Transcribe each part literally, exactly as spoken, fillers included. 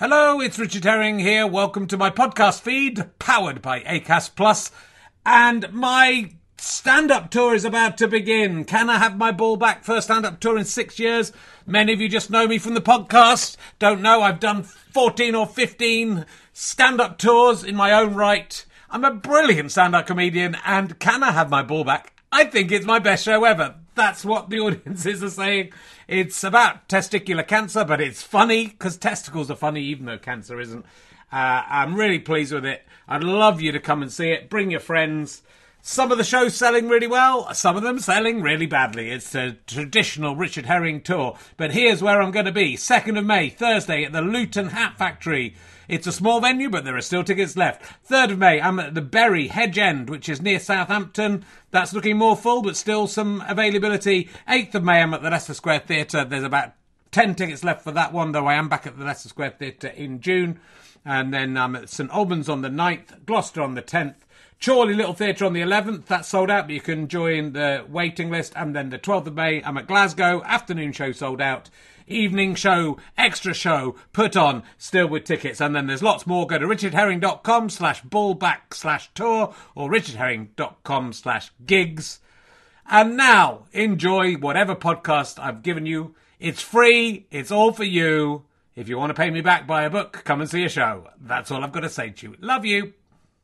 Hello, it's Richard Herring here. Welcome to my podcast feed, powered by Acast Plus. And my stand-up tour is about to begin. Can I have my ball back? First stand-up tour in six years. Many of you just know me from the podcast. Don't know, I've done fourteen or fifteen stand-up tours in my own right. I'm a brilliant stand-up comedian, and can I have my ball back? I think it's my best show ever. That's what the audiences are saying. It's about testicular cancer, but it's funny, because testicles are funny, even though cancer isn't. Uh, I'm really pleased with it. I'd love you to come and see it. Bring your friends. Some of the shows selling really well, some of them selling really badly. It's a traditional Richard Herring tour. But here's where I'm going to be. second of May, Thursday, at the Luton Hat Factory. It's a small venue, but there are still tickets left. third of May, I'm at the Bury Hedge End, which is near Southampton. That's looking more full, but still some availability. eighth of May, I'm at the Leicester Square Theatre. There's about ten tickets left for that one, though I am back at the Leicester Square Theatre in June. And then I'm at St Albans on the ninth, Gloucester on the tenth. Chorley Little Theatre on the eleventh, that's sold out, but you can join the waiting list. And then the twelfth of May, I'm at Glasgow, afternoon show sold out. Evening show, extra show, put on, still with tickets. And then there's lots more. Go to richardherring.com slash ballback slash tour or richardherring.com slash gigs. And now, enjoy whatever podcast I've given you. It's free, it's all for you. If you want to pay me back, buy a book, come and see a show. That's all I've got to say to you. Love you.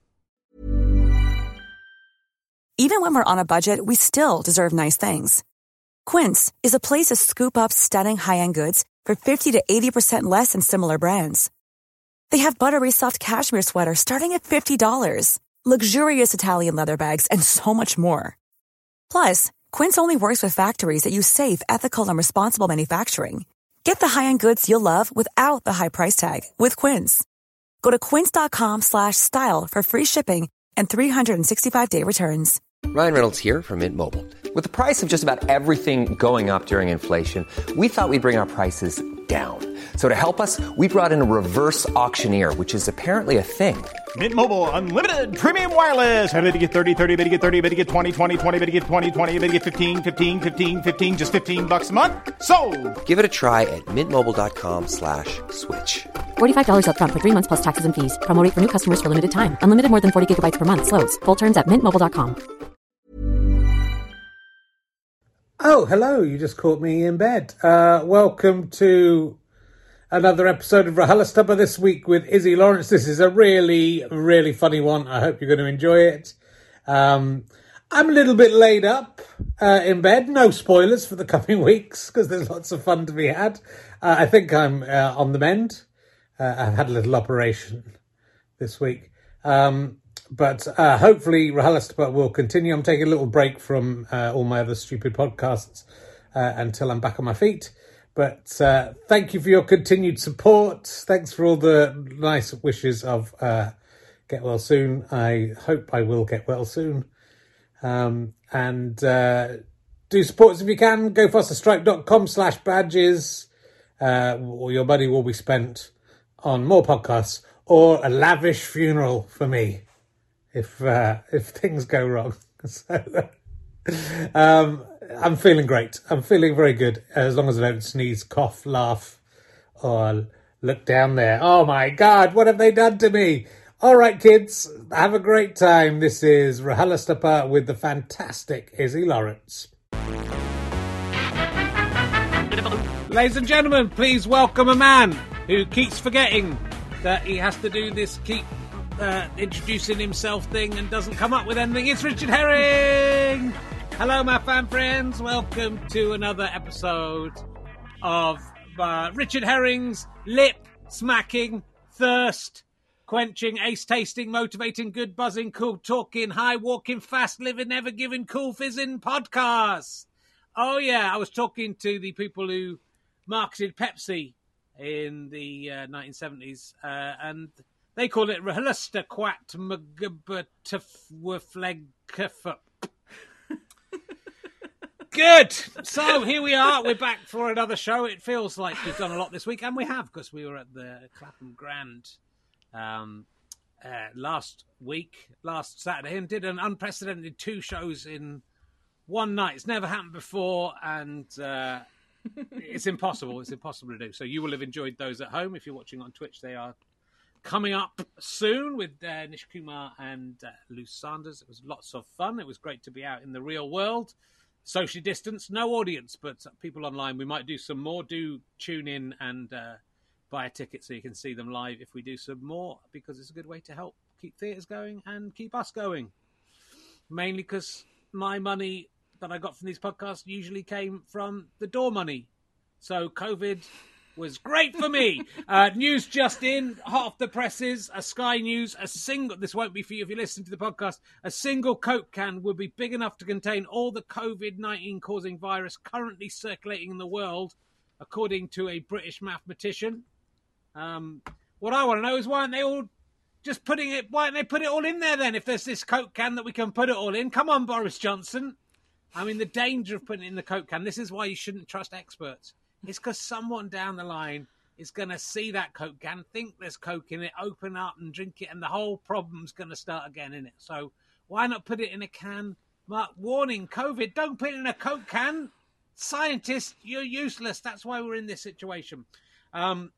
Even when we're on a budget, we still deserve nice things. Quince is a place to scoop up stunning high-end goods for fifty to eighty percent less than similar brands. They have buttery soft cashmere sweaters starting at fifty dollars, luxurious Italian leather bags, and so much more. Plus, Quince only works with factories that use safe, ethical, and responsible manufacturing. Get the high-end goods you'll love without the high price tag with Quince. Go to quince.com slash style for free shipping and three sixty-five day returns. Ryan Reynolds here from Mint Mobile. With the price of just about everything going up during inflation, we thought we'd bring our prices down. So to help us, we brought in a reverse auctioneer, which is apparently a thing. Mint Mobile Unlimited Premium Wireless. How to get thirty, thirty, how to get thirty, how to get twenty, twenty, twenty, how to get twenty, twenty, how to get fifteen, fifteen, fifteen, fifteen, just fifteen bucks a month? Sold! Give it a try at mintmobile.com slash switch. forty-five dollars up front for three months plus taxes and fees. Promo rate for new customers for limited time. Unlimited more than forty gigabytes per month. Slows full terms at mint mobile dot com. Oh, hello. You just caught me in bed. Uh, welcome to another episode of RHLSTP this week with Izzy Lawrence. This is a really, really funny one. I hope you're going to enjoy it. Um, I'm a little bit laid up uh, in bed. No spoilers for the coming weeks because there's lots of fun to be had. Uh, I think I'm uh, on the mend. Uh, I've had a little operation this week. Um, but uh, hopefully RHLSTP will continue. I'm taking a little break from uh, all my other stupid podcasts uh, until I'm back on my feet. But uh, thank you for your continued support. Thanks for all the nice wishes of uh, get well soon. I hope I will get well soon. Um, and uh, do support us if you can. Go fasterstripe.com slash badges. Uh, or your money will be spent on more podcasts or a lavish funeral for me if uh, if things go wrong. So, um, I'm feeling great. I'm feeling very good as long as I don't sneeze, cough, laugh, or look down there. Oh my God, what have they done to me? All right, kids, have a great time. This is RHLSTP with the fantastic Izzy Lawrence. Ladies and gentlemen, please welcome a man who keeps forgetting that he has to do this keep uh, introducing himself thing and doesn't come up with anything. It's Richard Herring! Hello, my fan friends. Welcome to another episode of uh, Richard Herring's lip-smacking, thirst-quenching, ace-tasting, motivating, good buzzing, cool talking, high-walking, fast-living, never-giving, cool-fizzing podcast. Oh, yeah, I was talking to the people who marketed Pepsi in the uh, nineteen seventies, uh, and they call it RHLSTP. Good. So here we are. We're back for another show. It feels like we've done a lot this week, and we have because we were at the Clapham Grand um, uh, last week, last Saturday, and did an unprecedented two shows in one night. It's never happened before, and uh, it's impossible. It's impossible to do. So you will have enjoyed those at home. If you're watching on Twitch, they are coming up soon with uh, Nish Kumar and uh, Luce Sanders. It was lots of fun. It was great to be out in the real world. Socially distanced, no audience, but people online. We might do some more. Do tune in and uh, buy a ticket so you can see them live if we do some more, because it's a good way to help keep theatres going and keep us going. Mainly because my money that I got from these podcasts usually came from the door money. So COVID was great for me. Uh, news just in, hot off the presses, a Sky News, a single, this won't be for you if you listen to the podcast, a single Coke can would be big enough to contain all the COVID nineteen causing virus currently circulating in the world, according to a British mathematician. Um, what I want to know is why aren't they all just putting it, why don't they put it all in there then if there's this Coke can that we can put it all in? Come on, Boris Johnson. I mean, the danger of putting it in the Coke can, this is why you shouldn't trust experts. It's because someone down the line is going to see that Coke can, think there's Coke in it, open up and drink it, and the whole problem's going to start again in it. So why not put it in a can? Mark, warning, COVID, don't put it in a Coke can. Scientists, you're useless. That's why we're in this situation. Um,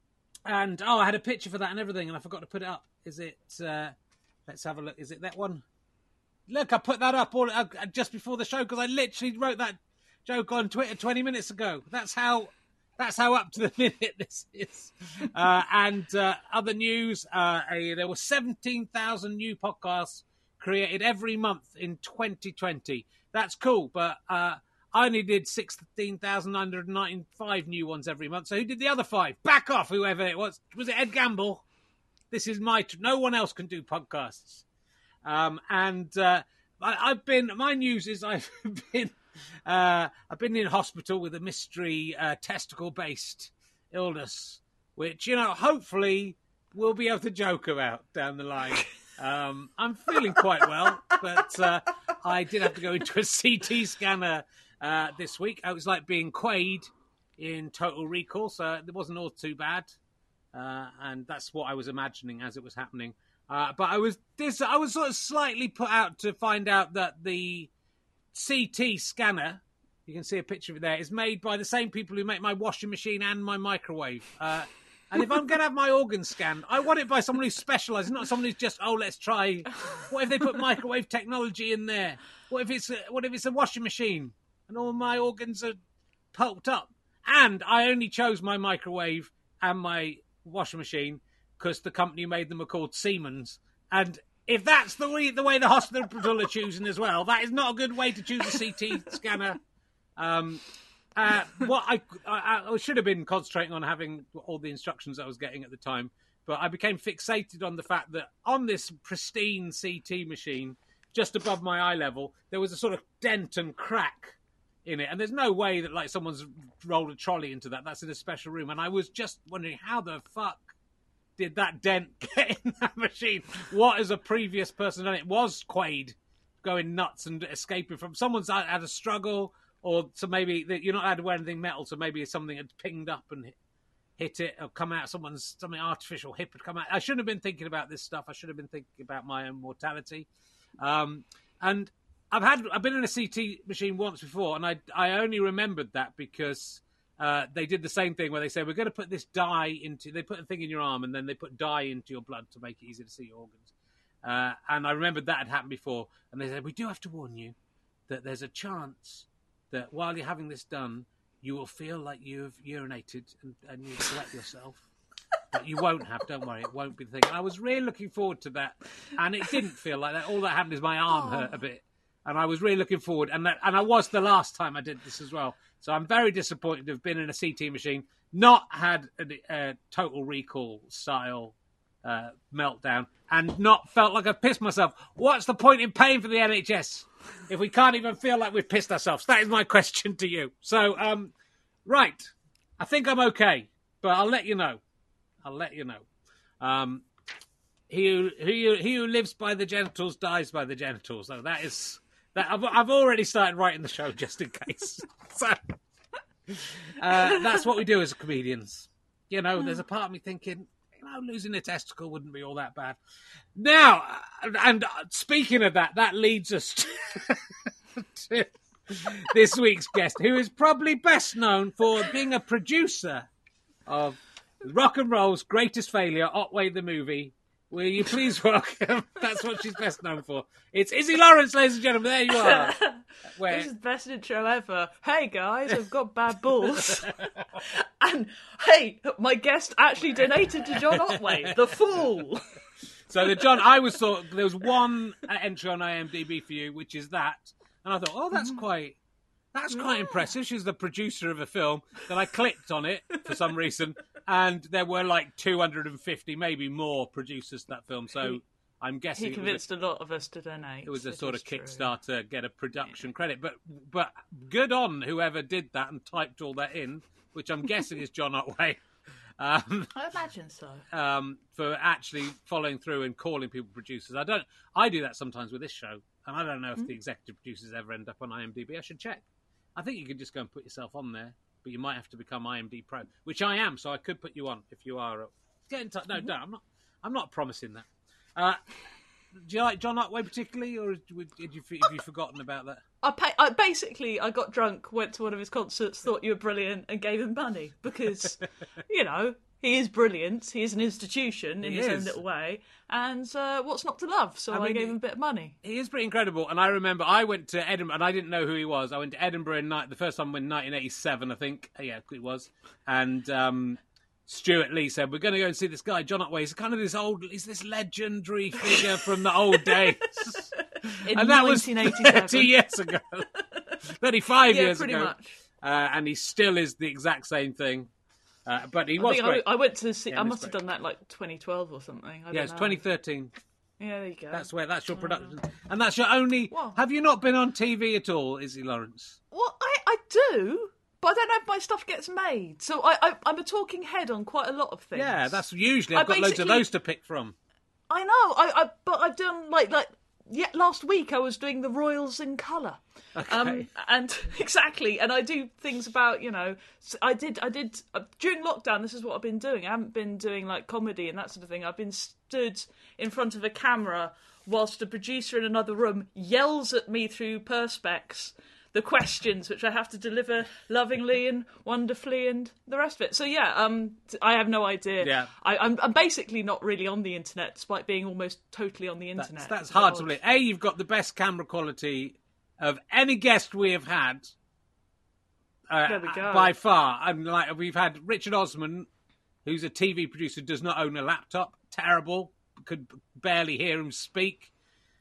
and, oh, I had a picture for that and everything, and I forgot to put it up. Is it, uh, let's have a look. Is it that one? Look, I put that up all, uh, just before the show because I literally wrote that joke on Twitter twenty minutes ago. That's how that's how up to the minute this is. Uh, and uh, other news, uh, a, there were seventeen thousand new podcasts created every month in twenty twenty. That's cool, but uh, I only did sixteen thousand nine hundred ninety-five new ones every month. So who did the other five? Back off, whoever it was. Was it Ed Gamble? This is my... Tr- no one else can do podcasts. Um, and uh, I, I've been... My news is I've been... Uh, I've been in hospital with a mystery uh, testicle-based illness, which, you know, hopefully we'll be able to joke about down the line. Um, I'm feeling quite well, but uh, I did have to go into a C T scanner uh, this week. It was like being Quaid in Total Recall, so it wasn't all too bad. Uh, and that's what I was imagining as it was happening. Uh, but I was this, I was sort of slightly put out to find out that the C T scanner, you can see a picture of it there, is made by the same people who make my washing machine and my microwave. Uh, and if I'm going to have my organs scanned, I want it by someone who's specialised, not someone who's just, oh, let's try. What if they put microwave technology in there? What if it's a, what if it's a washing machine and all my organs are pulped up? And I only chose my microwave and my washing machine because the company who made them are called Siemens. And if that's the way, the way the hospital are choosing as well, that is not a good way to choose a C T scanner. Um, uh, what I, I, I should have been concentrating on having all the instructions I was getting at the time, but I became fixated on the fact that on this pristine C T machine, just above my eye level, there was a sort of dent and crack in it. And there's no way that like someone's rolled a trolley into that. That's in a special room. And I was just wondering how the fuck did that dent get in that machine? What as a previous person done it? Was Quaid going nuts and escaping from someone's had a struggle, or so maybe that you're not allowed to wear anything metal, so maybe something had pinged up and hit, hit it or come out. Someone's something artificial hip had come out. I shouldn't have been thinking about this stuff. I should have been thinking about my own mortality. Um, and I've had I've been in a C T machine once before, and I I only remembered that because Uh, they did the same thing where they said, we're going to put this dye into... They put a thing in your arm and then they put dye into your blood to make it easier to see your organs. Uh, and I remembered that had happened before. And they said, we do have to warn you that there's a chance that while you're having this done, you will feel like you've urinated and, and you've wet yourself. But you won't have, don't worry, it won't be the thing. And I was really looking forward to that. And it didn't feel like that. All that happened is my arm oh. hurt a bit. And I was really looking forward. And that, and I was the last time I did this as well. So I'm very disappointed to have been in a C T machine, not had a, a Total Recall style uh, meltdown, and not felt like I've pissed myself. What's the point in paying for the N H S if we can't even feel like we've pissed ourselves? That is my question to you. So, um, right, I think I'm okay, but I'll let you know. I'll let you know. Um, he who, he, he who lives by the genitals dies by the genitals. So that is... That I've, I've already started writing the show just in case. So uh, that's what we do as comedians. You know, there's a part of me thinking, you know, losing a testicle wouldn't be all that bad. Now, and speaking of that, that leads us to, to this week's guest, who is probably best known for being a producer of Rock and Roll's greatest failure, Otway the movie. Will you please welcome? That's what she's best known for. It's Izzy Lawrence, ladies and gentlemen. There you are. Where... This is the best intro ever. Hey guys, I've got bad balls. And hey, my guest actually donated to John Otway, the fool. So the John, I was thought there was one entry on IMDb for you, which is that, and I thought, oh, that's quite. That's quite yeah. impressive. She's the producer of a film. Then I clicked on it for some reason, and there were like two hundred fifty, maybe more, producers to that film. So he, I'm guessing he convinced a, a lot of us to donate. It was a it sort of true. Kickstarter, get a production yeah. credit. But but good on whoever did that and typed all that in, which I'm guessing is John Otway. Um, I imagine so. Um, for actually following through and calling people producers. I don't. I do that sometimes with this show, and I don't know if mm. the executive producers ever end up on IMDb. I should check. I think you could just go and put yourself on there, but you might have to become I M D Pro, which I am, so I could put you on if you are. Get in touch. No, no, I'm not. I'm not promising that. Uh, do you like John Otway particularly, or did you have you forgotten about that? I, pay, I basically I got drunk, went to one of his concerts, thought you were brilliant, and gave him money because you know he is brilliant. He is an institution in he his is. own little way, and uh, what's not to love? So I, I mean, gave him a bit of money. He is pretty incredible, and I remember I went to Edinburgh, and I didn't know who he was. I went to Edinburgh in the first time in nineteen eighty-seven, I think. Yeah, it was, and um, Stuart Lee said, "We're going to go and see this guy, John Otway. He's kind of this old, he's this legendary figure from the old days." In and that nineteen eighty-seven. was thirty years ago, thirty-five yeah, years pretty ago, much. Uh, and he still is the exact same thing. Uh, but he was I, great. I, I went to see. Yeah, I must have great. done that like twenty twelve or something. I yeah, don't it's know. twenty thirteen. Yeah, there you go. That's where that's your production, and that's your only. Well, have you not been on T V at all, Izzy Lawrence? Well, I, I do, but I don't know if my stuff gets made. So I, I I'm a talking head on quite a lot of things. Yeah, that's usually I've I got loads of those to pick from. I know, I, I but I've done like like yeah. Last week I was doing the Royals in colour. Okay. Um, and exactly, and I do things about, you know, I did, I did, uh, during lockdown, this is what I've been doing. I haven't been doing, like, comedy and that sort of thing. I've been stood in front of a camera whilst a producer in another room yells at me through Perspex the questions, which I have to deliver lovingly and wonderfully and the rest of it. So, yeah, um, I have no idea. Yeah. I, I'm, I'm basically not really on the internet, despite being almost totally on the internet. That's, that's hard to believe. A, you've got the best camera quality of any guest we have had, uh, there we go. by far. And like we've had Richard Osman, who's a T V producer, does not own a laptop. Terrible, could barely hear him speak.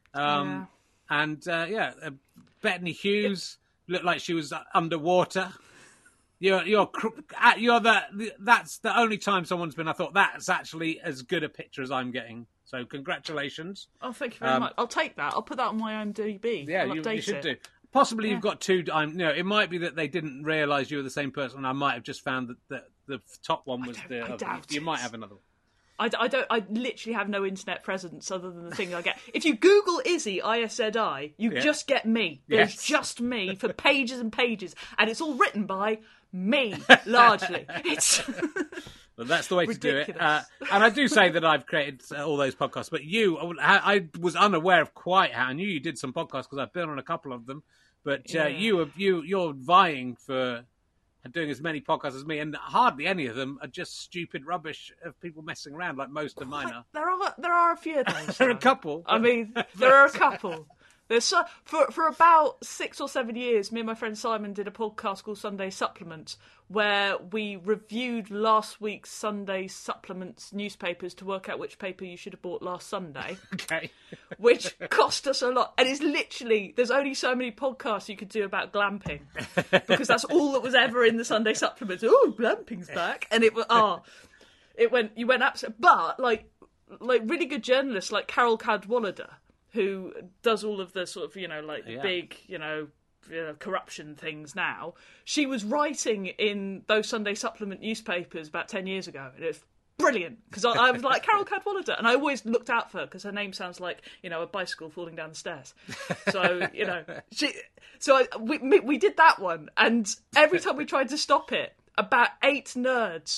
Um, yeah. And uh, yeah, uh, Bettany Hughes looked like she was underwater. You're you're you're the that's the only time someone's been. I thought that's actually as good a picture as I'm getting. So congratulations. Oh, thank you very um, much. I'll take that. I'll put that on my I M D B. Yeah, I'll you, update you should it. do. Possibly yeah. you've got two. Um, no, it might be that they didn't realise you were the same person. I might have just found that the, the top one was the. I other. doubt You it. might have another one. I, I don't. I literally have no internet presence other than the thing I get. If you Google Izzy I S Z I, you Yeah. just get me. There's Yes. just me for pages and pages, and it's all written by me largely. It's. Well, that's the way Ridiculous. to do it. Uh, and I do say that I've created uh, all those podcasts, but you, I, I was unaware of quite how. I knew you did some podcasts because I've been on a couple of them, but uh, Yeah. you, were- you, you're vying for doing as many podcasts as me, and hardly any of them are just stupid rubbish of people messing around like most of mine are. There are there are a few of those. There are a though. couple. I mean, there are a couple. There's so, for for about six or seven years, me and my friend Simon did a podcast called Sunday Supplements, where we reviewed last week's Sunday Supplements newspapers to work out which paper you should have bought last Sunday, Okay. which cost us a lot. And it's literally, there's only so many podcasts you could do about glamping, because that's all that was ever in the Sunday Supplements. Oh, glamping's back, and it was ah, oh, it went you went absolutely. But like like really good journalists like Carol Cadwallader, who does all of the sort of, you know, like Yeah. big, you know, you know, corruption things now. She was writing in those Sunday supplement newspapers about ten years ago, and it was brilliant, because I, I was like, Carol Cadwallader, and I always looked out for her, because her name sounds like, you know, a bicycle falling down the stairs. So, you know, she, so I, we, we did that one, and every time we tried to stop it, about eight nerds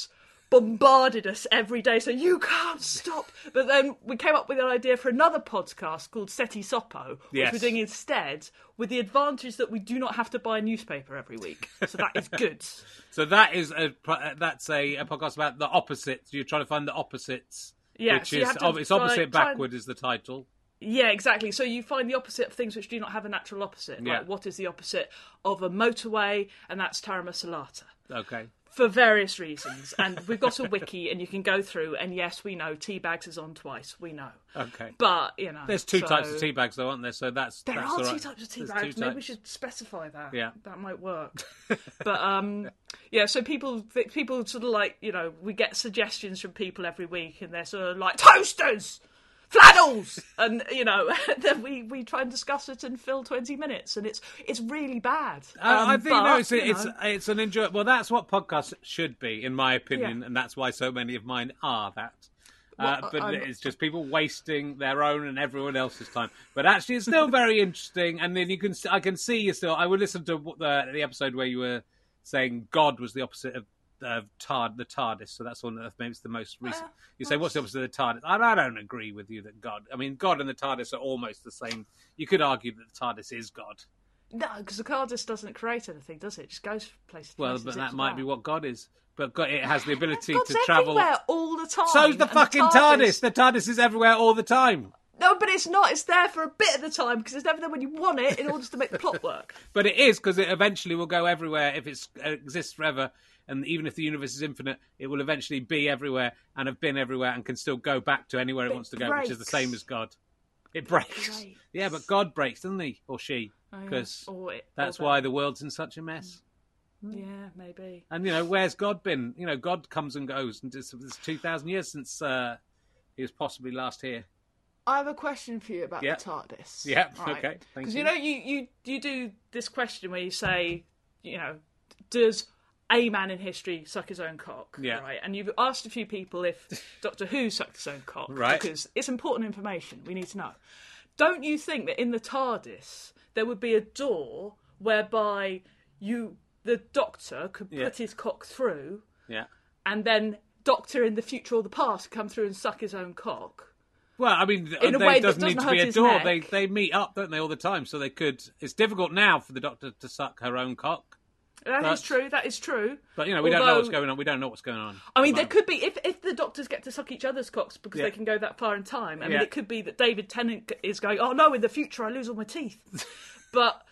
bombarded us every day, so you can't stop. But then we came up with an idea for another podcast called Seti Sopo, which Yes. we're doing instead, with the advantage that we do not have to buy a newspaper every week. So that is good. So that is a that's a, a podcast about the opposites. You're trying to find the opposites. Yeah, which so you is have to, oh, it's opposite like, try and- backward is the title. Yeah, exactly. So you find the opposite of things which do not have a natural opposite. Yeah. Like, what is the opposite of a motorway? And that's Tarama Salata. Okay. For various reasons. And we've got a wiki, and you can go through, and yes, we know Teabags is on twice. We know. Okay. But, you know. There's two so... types of tea bags, though, aren't there? So that's There that's are all two right. types of tea There's bags. two Maybe we types. should specify that. Yeah. That might work. But, um, yeah, so people, people sort of like, you know, we get suggestions from people every week, and they're sort of like, toasters! Flannels! And, you know, then we, we try and discuss it and fill twenty minutes, and it's it's really bad. Uh, I Um, think but, no, it's you it's know, it's an enjoy. Well, that's what podcasts should be, in my opinion, Yeah. and that's why so many of mine are that. Uh, Well, but I'm- it's just people wasting their own and everyone else's time. But actually, it's still very interesting. And then you can, I can see you still. I would listen to the the episode where you were saying God was the opposite of. Uh, tard the TARDIS, so that's one that maybe it's the most recent. Uh, you say, what's the opposite of the TARDIS? I, I don't agree with you that God. I mean, God and the TARDIS are almost the same. You could argue that the TARDIS is God. No, because the TARDIS doesn't create anything, does it? It just goes places. Well, places but it's that might about. be what God is. But God, it has the ability God's to travel. everywhere all the time. So's the and fucking TARDIS. The TARDIS is everywhere all the time. No, but it's not. It's there for a bit of the time because it's never there when you want it in order to make the plot work. But it is, because it eventually will go everywhere if it exists forever. And even if the universe is infinite, it will eventually be everywhere and have been everywhere and can still go back to anywhere it But wants to it go, which is the breaks. same as God. It breaks. breaks. Yeah, but God breaks, doesn't he? Or she. Oh, yeah. Because Or it- that's or why them. the world's in such a mess. Yeah, maybe. And, you know, where's God been? You know, God comes and goes. And it's, it's two thousand years since uh, he was possibly last here. I have a question for you about Yeah. the TARDIS. Yeah, okay, thank Because you. you know, you, you you do this question where you say, you know, does a man in history suck his own cock? Yeah. Right. And you've asked a few people if Doctor Who sucked his own cock. Right. Because it's important information. We need to know. Don't you think that in the TARDIS there would be a door whereby you, the Doctor, could Yeah. put his cock through, Yeah. and then Doctor in the future or the past come through and suck his own cock? Well, I mean, In a there way that doesn't need doesn't to be hurt a his door. neck. They they meet up, don't they, all the time? So they could. It's difficult now for the Doctor to suck her own cock. That is But- true. That is true. But you know, we don't know what's Although- going on. We don't know what's going on. I mean, there Like- could be if if the Doctors get to suck each other's cocks because Yeah. they can go that far in time. I mean, Yeah. it could be that David Tennant is going, "Oh no, in the future I lose all my teeth." But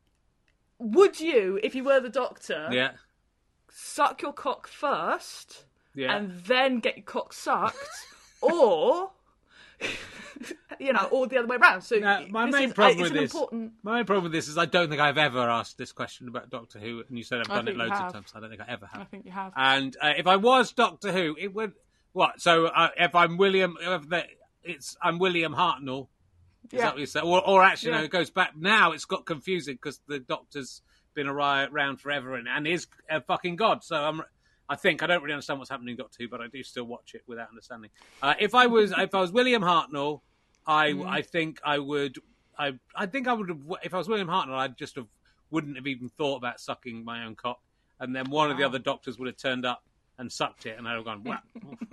would you, if you were the Doctor, Yeah, suck your cock first yeah. and then get your cock sucked, or you know, or the other way around? So Now, my this main is, problem it's with an this, important. my main problem with this is I don't think I've ever asked this question about Doctor Who, and you said I've I done it think you loads of have. times. I don't think I ever have. I think you have. And uh, if I was Doctor Who, it would what? So uh, if I'm William, if the, it's I'm William Hartnell. Is Yeah. that what you said? Or, or actually, no, Yeah. it goes back. Now it's got confusing because the Doctor's been around forever and, and is a fucking god. So I'm, I think I don't really understand what's happening in Doctor Who, but I do still watch it without understanding. Uh, if I was, if I was William Hartnell, I, Mm. I think I would, I, I think I would have. If I was William Hartnell, I just have wouldn't have even thought about sucking my own cock, and then one of the other doctors would have turned up and sucked it, and I'd have gone, wow,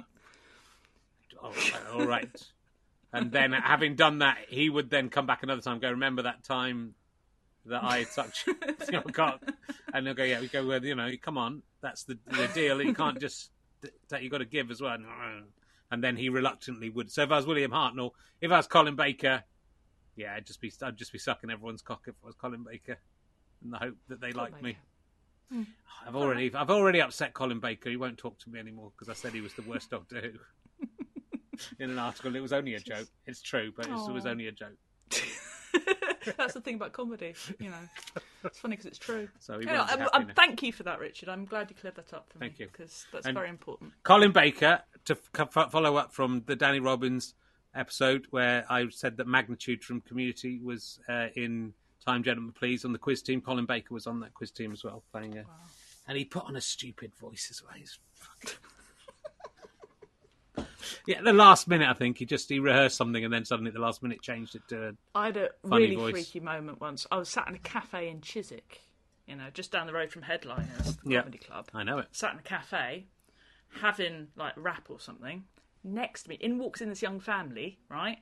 all right, all right. And then, having done that, he would then come back another time and go, remember that time that I sucked your cock? And they'll go, yeah, we go, well, you know, come on, that's the, the deal. You can't just, that you've got to give as well. And then he reluctantly would. So if I was William Hartnell, if I was Colin Baker, yeah, I'd just be, I'd just be sucking everyone's cock if I was Colin Baker, in the hope that they liked me. Hmm. I've already, I've already upset Colin Baker. He won't talk to me anymore because I said he was the worst Doctor Who. In an article, it was only a joke. It's true, but it was, it was only a joke. That's the thing about comedy, you know. It's funny because it's true. So he Yeah, won't be I'm- happy I'm- now. thank you for that, Richard. I'm glad you cleared that up for Thank me. you. Because that's And- very important. Colin Baker, to f- f- follow up from the Danny Robbins episode where I said that Magnitude from Community was uh, in Time Gentlemen Please on the quiz team. Colin Baker was on that quiz team as well, playing a... Wow. And he put on a stupid voice as well. He's fucking... Yeah, the last minute, I think he just he rehearsed something and then suddenly at the last minute changed it to. I had a Funny really voice. freaky moment once. I was sat in a cafe in Chiswick, you know, just down the road from Headliners, the Yeah. comedy club. I know it. Sat in a cafe, having like rap or something. Next to me, in walks in this young family, right?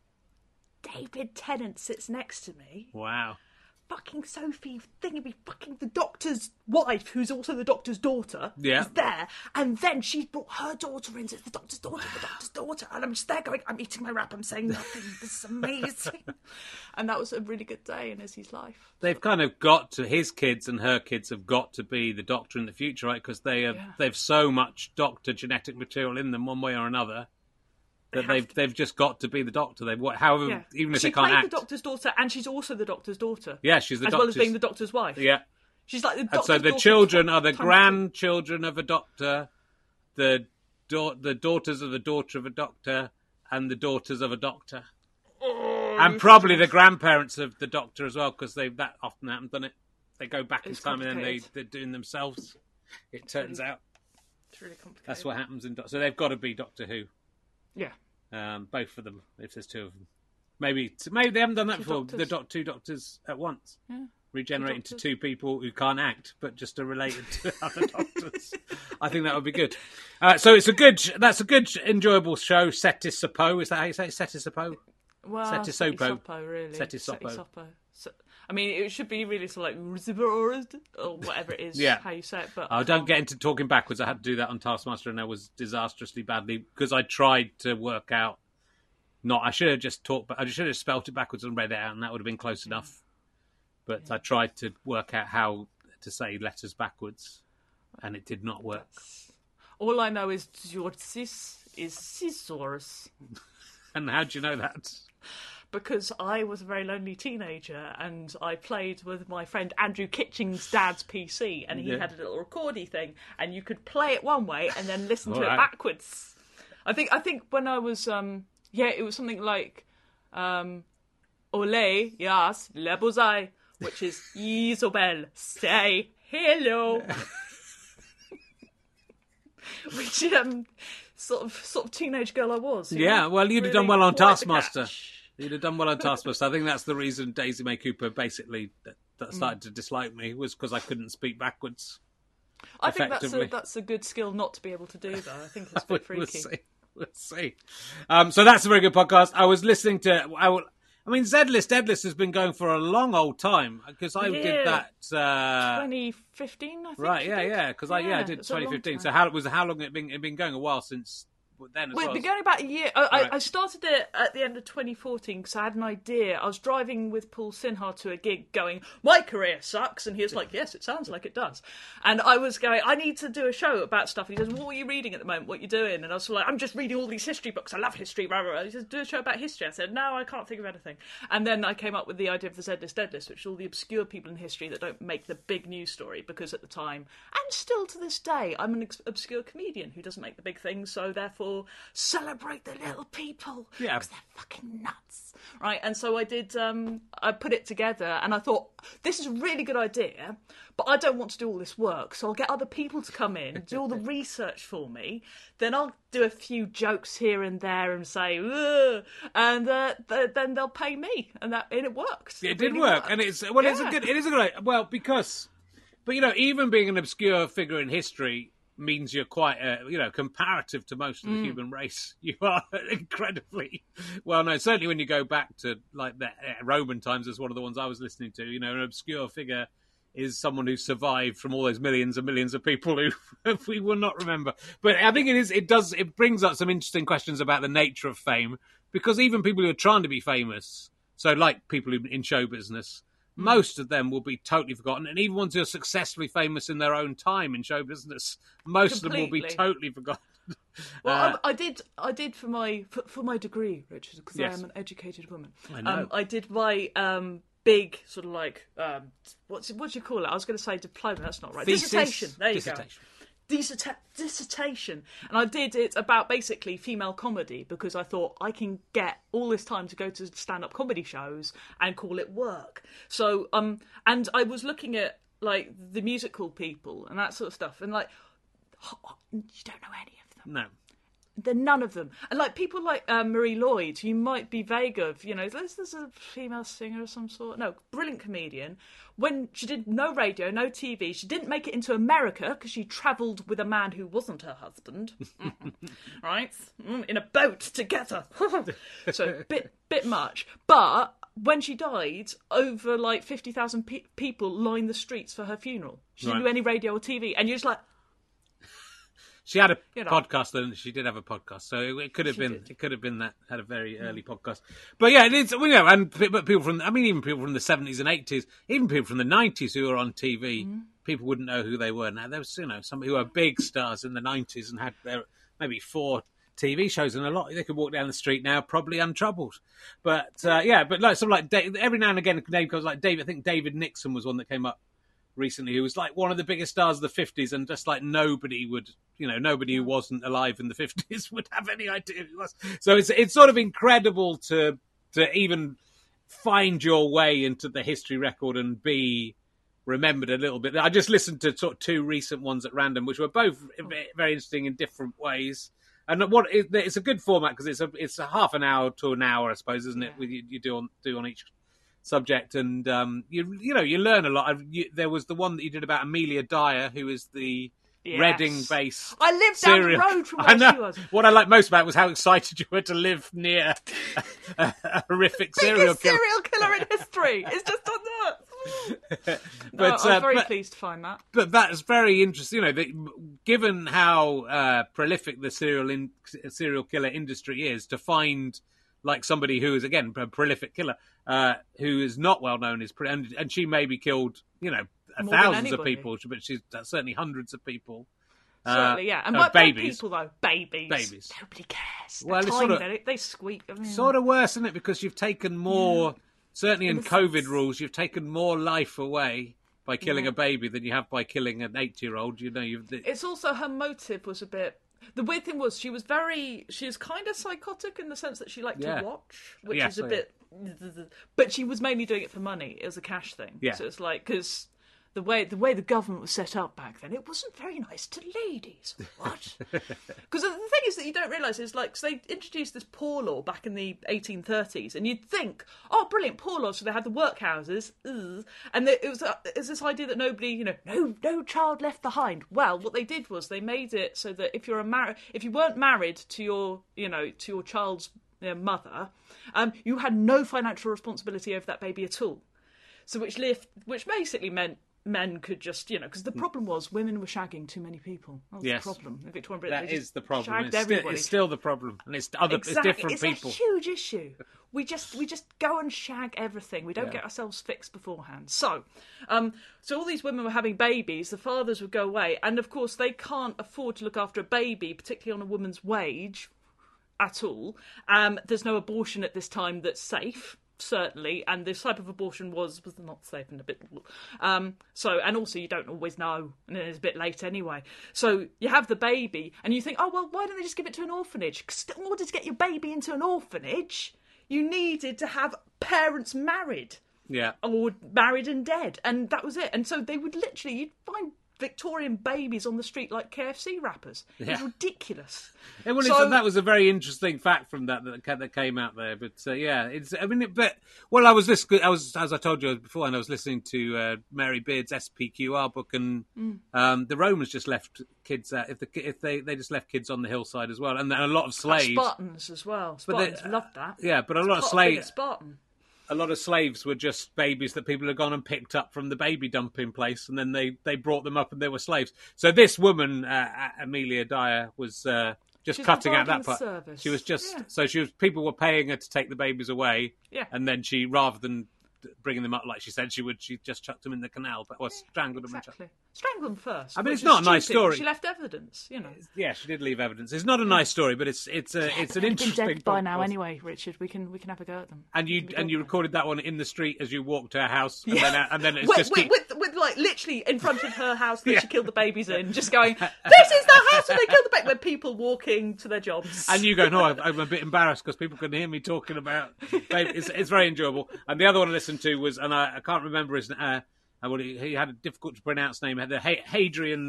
David Tennant sits next to me. Wow. Fucking Sophie Thingaby, fucking the doctor's wife, who's also the doctor's daughter, yeah. is there. And then she's brought her daughter in. It's the doctor's daughter, the doctor's daughter. And I'm just there going, I'm eating my wrap, I'm saying nothing. This is amazing. And that was a really good day in Izzy's life. They've kind of got to, his kids and her kids have got to be the doctor in the future, right? Because they have, yeah. they've so much doctor genetic material in them one way or another. That they they've to. they've just got to be the doctor. They've however yeah. even if she they can't act. She's the doctor's daughter, and she's also the doctor's daughter. Yeah, she's the as doctor's... well as being the doctor's wife. Yeah, she's like the and doctor's so the daughter children are the time grandchildren of a doctor, the da- the daughters of the daughter of a doctor, and the daughters of a doctor, oh, and probably the grandparents of the doctor as well, because they that often haven't done it. They go back in time and then they they're doing themselves. It turns really, out it's really complicated. That's what happens in. So they've got to be Doctor Who. Yeah. Um, both of them, if there's two of them. Maybe maybe they haven't done that two before. doctors. The doc, two doctors at once. Yeah. Regenerate into two people who can't act, but just are related to other doctors. I think that would be good. Uh, so it's a good, that's a good, enjoyable show. Setisopo, is that how you say it? Setisopo? Well, Setisopo. Setisopo, really. Setisopo. Setisopo. So, I mean, it should be really sort of like, or whatever it is, yeah. how you say it. But oh, don't get into talking backwards. I had to do that on Taskmaster and I was disastrously badly, because I tried to work out, not, I should have just talked, I should have spelt it backwards and read it out and that would have been close yeah. enough. But yeah. I tried to work out how to say letters backwards and it did not work. That's... All I know is Jorsis is Scissors. And how do you know that? Because I was a very lonely teenager and I played with my friend Andrew Kitching's dad's P C and he yeah. had a little recordy thing and you could play it one way and then listen to right. it backwards. I think I think when I was, um, yeah, it was something like um, Ole, yes, le bozai, which is Isobel, say hello. Which um, sort of sort of teenage girl I was. Yeah, know? well, you'd really have done well on Taskmaster. Catch. You'd have done well on Taskmaster. I think that's the reason Daisy May Cooper basically that started mm. to dislike me, was because I couldn't speak backwards. I think that's a, that's a good skill not to be able to do, though. I think it's a bit freaky. We'll see. We'll see. Um, so that's a very good podcast. I was listening to... I, will, I mean, Z-List, Deadlist has been going for a long old time, because I yeah. did that... Uh, twenty fifteen, I think. Right, yeah, did. yeah, because I, yeah, I did twenty fifteen. So how it was how long it been, it been going? A while since... Then as well, well. It's been going about a year. I, right. I, I started it at the end of twenty fourteen because I had an idea. I was driving with Paul Sinha to a gig going, my career sucks. And he was like, yes, it sounds like it does. And I was going, I need to do a show about stuff. And he says, what are you reading at the moment? What are you doing? And I was like, I'm just reading all these history books. I love history. Blah, blah, blah. He says, do a show about history. I said, no, I can't think of anything. And then I came up with the idea of the Z-List, Deadlist, which is all the obscure people in history that don't make the big news story. Because at the time, and still to this day, I'm an ex- obscure comedian who doesn't make the big things. So therefore, celebrate the little people, yeah, because they're fucking nuts, right? And so I did. Um, I put it together, and I thought this is a really good idea, but I don't want to do all this work, so I'll get other people to come in, do all the research for me. Then I'll do a few jokes here and there and say, ugh, and uh, th- then they'll pay me, and that and it works. It, it did really work, works. and it's well, yeah. it's a good. It is a good idea. Well, because, but you know, even being an obscure figure in history means you're quite, uh, you know, comparative to most of the mm. human race, you are incredibly well known. Certainly when you go back to, like, the uh, Roman times, as one of the ones I was listening to, you know, an obscure figure is someone who survived from all those millions and millions of people who we will not remember. But I think it is, it does, it brings up some interesting questions about the nature of fame, because even people who are trying to be famous, so like people in show business, most of them will be totally forgotten, and even ones who are successfully famous in their own time in show business, most Completely. of them will be totally forgotten. Well, uh, I, I did, I did for my for, for my degree, Richard, because yes. I am an educated woman. I know. Um, I did my um, big sort of like um, what's what do you call it? I was going to say diploma. That's not right. Thesis, dissertation. There you dissertation. go. Disserta- dissertation, and I did it about basically female comedy, because I thought I can get all this time to go to stand-up comedy shows and call it work. So, um, and I was looking at like the musical people and that sort of stuff, and like, you don't know any of them. No. they're none of them. And like people like uh, Marie Lloyd, you might be vague of, you know, this is a female singer of some sort. No, brilliant comedian. When she did no radio, no T V, she didn't make it into America because she travelled with a man who wasn't her husband, right? In a boat together. So bit bit much. But when she died, over like fifty thousand pe- people lined the streets for her funeral. She didn't Right. do any radio or T V, and you're just like. She had a You know. podcast, and she did have a podcast, so it, it could have She been did. it could have been that had a very early podcast. But yeah, it's well, you know, and p- but people from I mean, even people from the seventies and eighties, even people from the nineties who were on T V, Mm-hmm. people wouldn't know who they were. Now there was you know some who were big stars in the nineties and had their maybe four T V shows, and a lot they could walk down the street now probably untroubled. But uh, yeah, but like some like Dave, every now and again a name comes like David. I think David Nixon was one that came up recently, who was like one of the biggest stars of the fifties, and just like nobody would, you know, nobody who wasn't alive in the fifties would have any idea who he was. So it's it's sort of incredible to to even find your way into the history record and be remembered a little bit. I just listened to sort of two recent ones at random, which were both very interesting in different ways. And what it's a good format because it's a it's a half an hour to an hour, I suppose, isn't it? With you, you do on do on each subject, and um, you you know you learn a lot. You, there was the one that you did about Amelia Dyer, who is the Yes. Reading-based. I lived down the serial- road from I where know. she was. What I like most about it was how excited you were to live near a, a, a horrific serial Biggest killer. serial killer in history. It's just done that. But, no, I'm uh, very but- pleased to find that. But that's very interesting. You know, that given how uh, prolific the serial in, serial killer industry is, to find like somebody who is again a prolific killer, uh, who is not well known, is pre- and, and she maybe killed you know More than thousands of anybody. people, but she's uh, certainly hundreds of people. Uh, Certainly, yeah. And uh, what about babies. people though? Babies. Babies. Nobody cares. Well, They're it's tiny, sort of- they, they squeak. I mean, Sort of worse, isn't it? Because you've taken more, certainly in Innocence. COVID rules, you've taken more life away by killing a baby than you have by killing an eight-year-old. You know, you've. It's also her motive was a bit. The weird thing was she was very. She was kind of psychotic in the sense that she liked Yeah. to watch, which Yes, is a I- bit. But she was mainly doing it for money. It was a cash thing. Yeah. So it's like because. The way the way the government was set up back then, it wasn't very nice to ladies. What? Because the thing is that you don't realise is like 'cause they introduced this poor law back in the eighteen thirties, and you'd think, oh, brilliant, poor law. So they had the workhouses, ugh, and there, it was uh, it was this idea that nobody, you know, no no child left behind. Well, what they did was they made it so that if you're a mar- if you weren't married to your you know to your child's uh, mother, um, you had no financial responsibility over that baby at all. So which lift, which basically meant men could just, you know, because the problem was women were shagging too many people. That was Yes. the problem in Victorian Britain. That They is just the problem. shagged It's still, everybody. it's still the problem, and it's other, exactly. it's different it's people. a huge issue. We just we just go and shag everything. We don't Yeah. get ourselves fixed beforehand. So, um, so all these women were having babies. The fathers would go away, and of course they can't afford to look after a baby, particularly on a woman's wage, at all. Um, there's no abortion at this time that's safe. Certainly, and this type of abortion was was not safe and a bit. Um, so, and also you don't always know, and it's a bit late anyway. So you have the baby, and you think, oh well, why don't they just give it to an orphanage? Because in order to get your baby into an orphanage, you needed to have parents married Yeah. or married and dead, and that was it. And so they would literally, you'd find Victorian babies on the street like K F C wrappers. It was Yeah. ridiculous. Yeah, well, So- it's, that was a very interesting fact from that that, ca- that came out there. But uh, yeah, it's. I mean, it, but well, I was listening. I was, as I told you before, and I was listening to uh, Mary Beard's S P Q R book, and Mm. um, the Romans just left kids. Uh, if the if they they just left kids on the hillside as well, and then a lot of slaves. Spartans as well. But they- Spartans loved that. Yeah, but a It's lot of part being a slaves. Spartan. A lot of slaves were just babies that people had gone and picked up from the baby dumping place, and then they, they brought them up and they were slaves. So this woman, uh, Amelia Dyer, was uh, just She's cutting out that providing part. service. She was just Yeah. so she was. People were paying her to take the babies away, Yeah. and then she, rather than bringing them up like she said she would, she just chucked them in the canal, but or strangled them. And chucked- Exactly. Strangle them first. I mean, which it's is not a nice stupid. story. She left evidence, you know. Yeah, she did leave evidence. It's not a nice story, but it's it's a it's an They'd interesting. been dead by now podcast. anyway, Richard. We can we can have a go at them. And you We and go you for it. recorded that one in the street as you walked to her house, and then and then it's with, just with, keep, with, with like literally in front of her house that Yeah. she killed the babies in, just going, "This is the house where they killed the baby." With people walking to their jobs, and you go, no, I'm, I'm a bit embarrassed because people can hear me talking about. Baby. It's, it's very enjoyable. And the other one I listened to was, and I, I can't remember his. Uh, well, he, he had a difficult to pronounce name. Had the ha- Hadrian's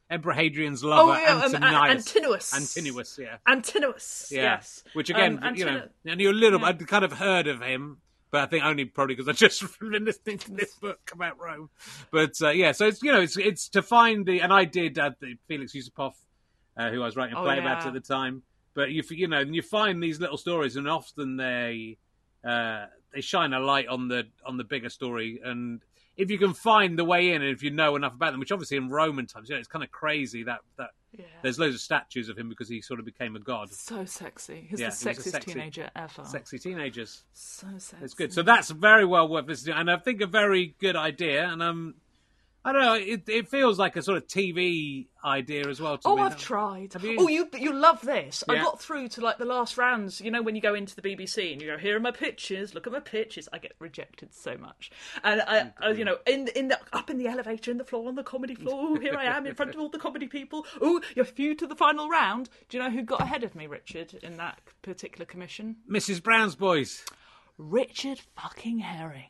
Emperor Hadrian's lover, Oh, yeah, um, Antonius. Antinous. Antinous, yeah. Antinous, Yeah. yes. Which again, Um, you know, Antino- and you're a little. yeah. I'd kind of heard of him, but I think only probably because I just been listening to this book about Rome. But uh, yeah, so it's you know, it's it's to find the, and I did uh, the Felix Yusupov, uh, who I was writing a Oh, play yeah. about at the time. But you you know, and you find these little stories, and often they uh, they shine a light on the on the bigger story. And if you can find the way in, and if you know enough about them, which obviously in Roman times, you know, it's kind of crazy that that. Yeah. There's loads of statues of him because he sort of became a god. So sexy. He's Yeah, the he was a sexiest sexy- teenager ever. Sexy teenagers. So sexy. It's good. So that's very well worth listening, and I think a very good idea. And um, I don't know, it it feels like a sort of T V idea as well. To Oh, me. I've tried. Have you? Oh, you you love this. I Yeah. got through to like the last rounds. You know, when you go into the B B C and you go, "Here are my pictures. Look at my pictures." I get rejected so much, and I, I you know, in in the up in the elevator, in the floor, on the comedy floor. Oh, here I am in front of all the comedy people. Oh, you're few to the final round. Do you know who got ahead of me, Richard, in that particular commission? Missus Brown's Boys. Richard fucking Herring.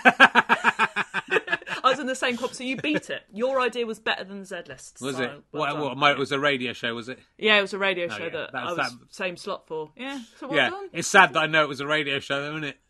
I was in the same club, so you beat it. Your idea was better than the Z-List. Was so it? well What, done. what, my- it was a radio show, was it? Yeah, it was a radio show yeah, that, that I was was that- same slot for. Yeah, so well yeah. done. It's sad that I know it was a radio show, though, isn't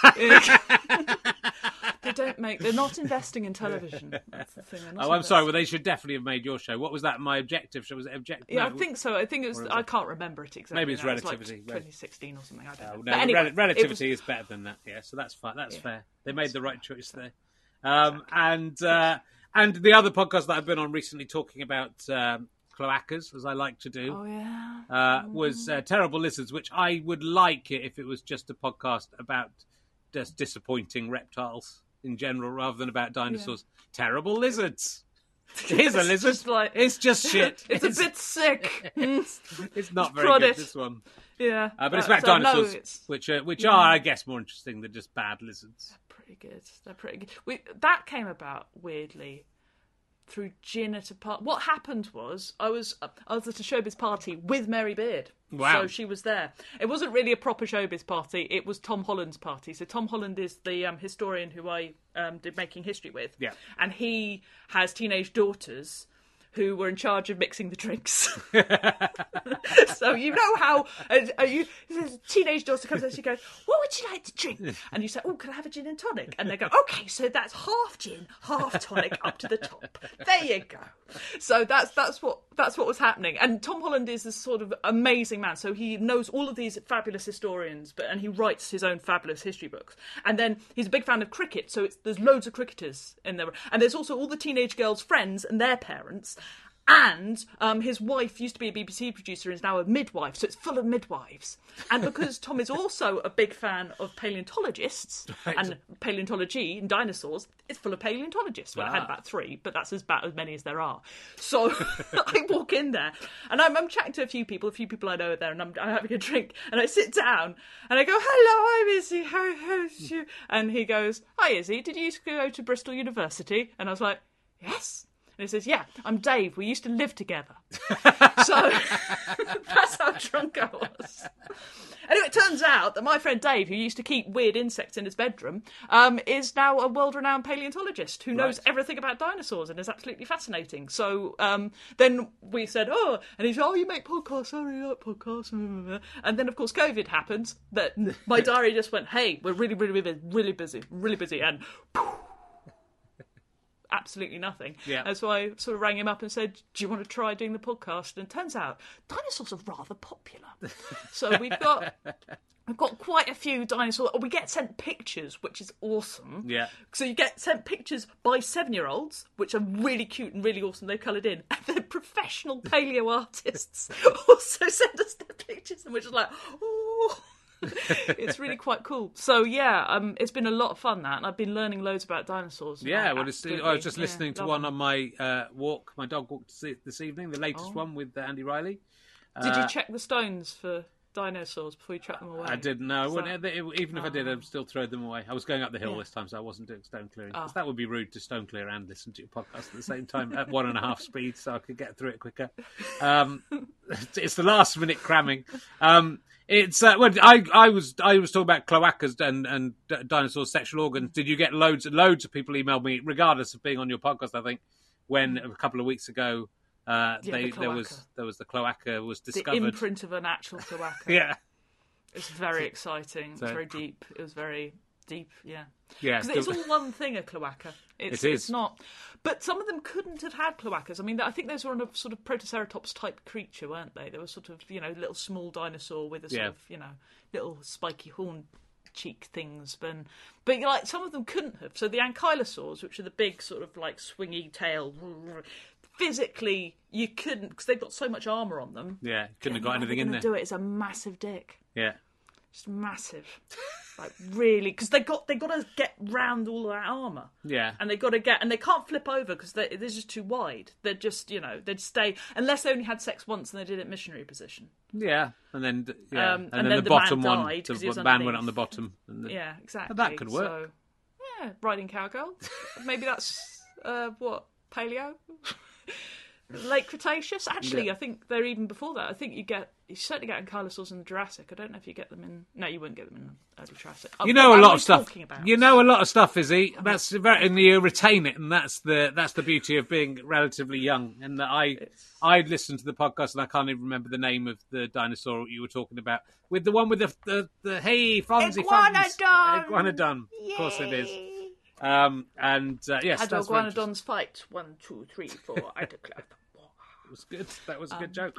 it? They don't make. They're not investing in television. That's the thing. They're not Oh, I'm sorry. investing. Well, they should definitely have made your show. What was that? My objective show? Was it objective? Yeah, no, I think so. I think it was. Or is I it- can't remember it exactly. Maybe it's now. It was Relativity, like right. twenty sixteen or something. I don't Oh, know. no, But anyway, rel- relativity it was- is better than that. Yeah, so that's fine. That's Yeah. fair. They made the right choice there. Um, and uh, and the other podcast that I've been on recently, talking about um, cloacas, as I like to do, Oh yeah. uh, was uh, Terrible Lizards, which I would like it if it was just a podcast about just disappointing reptiles in general, rather than about dinosaurs. Terrible Lizards. Here's a It's lizard. just like- It's just shit. It's, a bit sick. It's not Just very prod good. it. This one. Yeah. Uh, but it's Uh, about so, no, dinosaurs, it's- which uh, which are, I guess, more interesting than just bad lizards. pretty good. They're pretty good. We, that came about weirdly through gin at a party. What happened was I was I was at a showbiz party with Mary Beard. Wow. So she was there. It wasn't really a proper showbiz party. It was Tom Holland's party. So Tom Holland is the um, historian who I um, did Making History with. Yeah. And he has teenage daughters who were in charge of mixing the drinks. So you know how uh, uh, you, this teenage daughter comes and she goes, "What would you like to drink?" And you say, "Oh, can I have a gin and tonic?" And they go, "Okay, so that's half gin, half tonic, up to the top. There you go." So that's that's what that's what was happening. And Tom Holland is this sort of amazing man. So he knows all of these fabulous historians, but and he writes his own fabulous history books. And then he's a big fan of cricket, so it's, there's loads of cricketers in there. And there's also all the teenage girls' friends and their parents. And um, his wife used to be a B B C producer and is now a midwife, so it's full of midwives. And because Tom is also a big fan of paleontologists Right. and paleontology and dinosaurs, it's full of paleontologists. Well, I had Ah. about three, but that's as about as many as there are. So I walk in there and I'm, I'm chatting to a few people, a few people I know are there, and I'm, I'm having a drink. And I sit down and I go, "Hello, I'm Izzy. How, how's you?" And he goes, "Hi, Izzy. Did you used to go to Bristol University?" And I was like, "Yes." And he says, "Yeah, I'm Dave. We used to live together." So that's how drunk I was. Anyway, it turns out that my friend Dave, who used to keep weird insects in his bedroom, um, is now a world-renowned paleontologist who knows Right. everything about dinosaurs and is absolutely fascinating. So um, then we said, "Oh," and he said, "Oh, you make podcasts? I really like podcasts." And then, of course, COVID happened. That my diary just went, "Hey, we're really, really, really, really busy, really busy," and absolutely nothing. Yeah. And so I sort of rang him up and said, "Do you want to try doing the podcast?" And it turns out dinosaurs are rather popular. So we've got we've got quite a few dinosaurs. We get sent pictures, which is awesome. Yeah. So you get sent pictures by seven-year-olds, which are really cute and really awesome. They're coloured in. And then professional paleo artists also send us their pictures, and we're just like, oh. It's really quite cool. So yeah, um, it's been a lot of fun, that, and I've been learning loads about dinosaurs. and Yeah, I well, it's, absolutely- I was just yeah, listening to love one them. on my uh, walk, my dog walk this this evening, the latest Oh. one with uh, Andy Riley. Did Uh, you check the stones for dinosaurs before you chuck them away? I didn't know. So- Wouldn't it- even if I did, Oh. I'd still throw them away. I was going up the hill Yeah. this time, so I wasn't doing stone clearing. Oh. 'Cause that would be rude to stone clear and listen to your podcast at the same time at one and a half speed, so I could get through it quicker. Um, it's the last minute cramming. Um, it's uh, well, I I was I was talking about cloacas and and d- dinosaurs' sexual organs. Did you get loads loads of people emailed me, regardless of being on your podcast? I think when a couple of weeks ago Uh, Yeah, they the there was cloaca. there was the cloaca was The discovered. imprint of an actual cloaca. Yeah, It's very exciting. So- It's very deep. It was very deep, yeah. yeah. Because it's all one thing, a cloaca. It's, It is. It's not. But some of them couldn't have had cloacas. I mean, I think those were on a sort of Protoceratops type creature, weren't they? They were sort of, you know, little small dinosaur with a sort Yeah. of, you know, little spiky horn cheek things. But, but like some of them couldn't have. So the ankylosaurs, which are the big sort of like swingy tail, physically you couldn't, because they've got so much armour on them. Yeah, couldn't have got anything in there. Do it. It's a massive dick. Yeah, Just massive, like really, because they got they got to get round all of that armor. Yeah. and they got to get, and they can't flip over because they're, they're just too wide. They're just, you know, they'd stay unless they only had sex once and they did it missionary position. yeah, and then yeah, Um, and, and then, then the, the bottom man one, died the 'cause he was band went underneath. on the bottom. And the, Yeah, exactly. that could work. So, yeah, riding cowgirl. Maybe that's uh, what paleo. Late Cretaceous. Actually, Yeah. I think they're even before that. I think you get you certainly get ankylosaurs in the Jurassic. I don't know if you get them in. No, you wouldn't get them in early Jurassic. Oh, You know what a am lot I of stuff. talking about? You know a lot of stuff, Izzy. That's very, and you retain it, and that's the that's the beauty of being relatively young. And that I I listened to the podcast, and I can't even remember the name of the dinosaur you were talking about. With the one with the the, the hey Fonzie Fonz. Iguanodon! Iguanodon. Of course it is. Um, and uh, yes, How do that's very interesting. iguanodons fight? One, two, three, four. I declare. It was good. That was a good joke.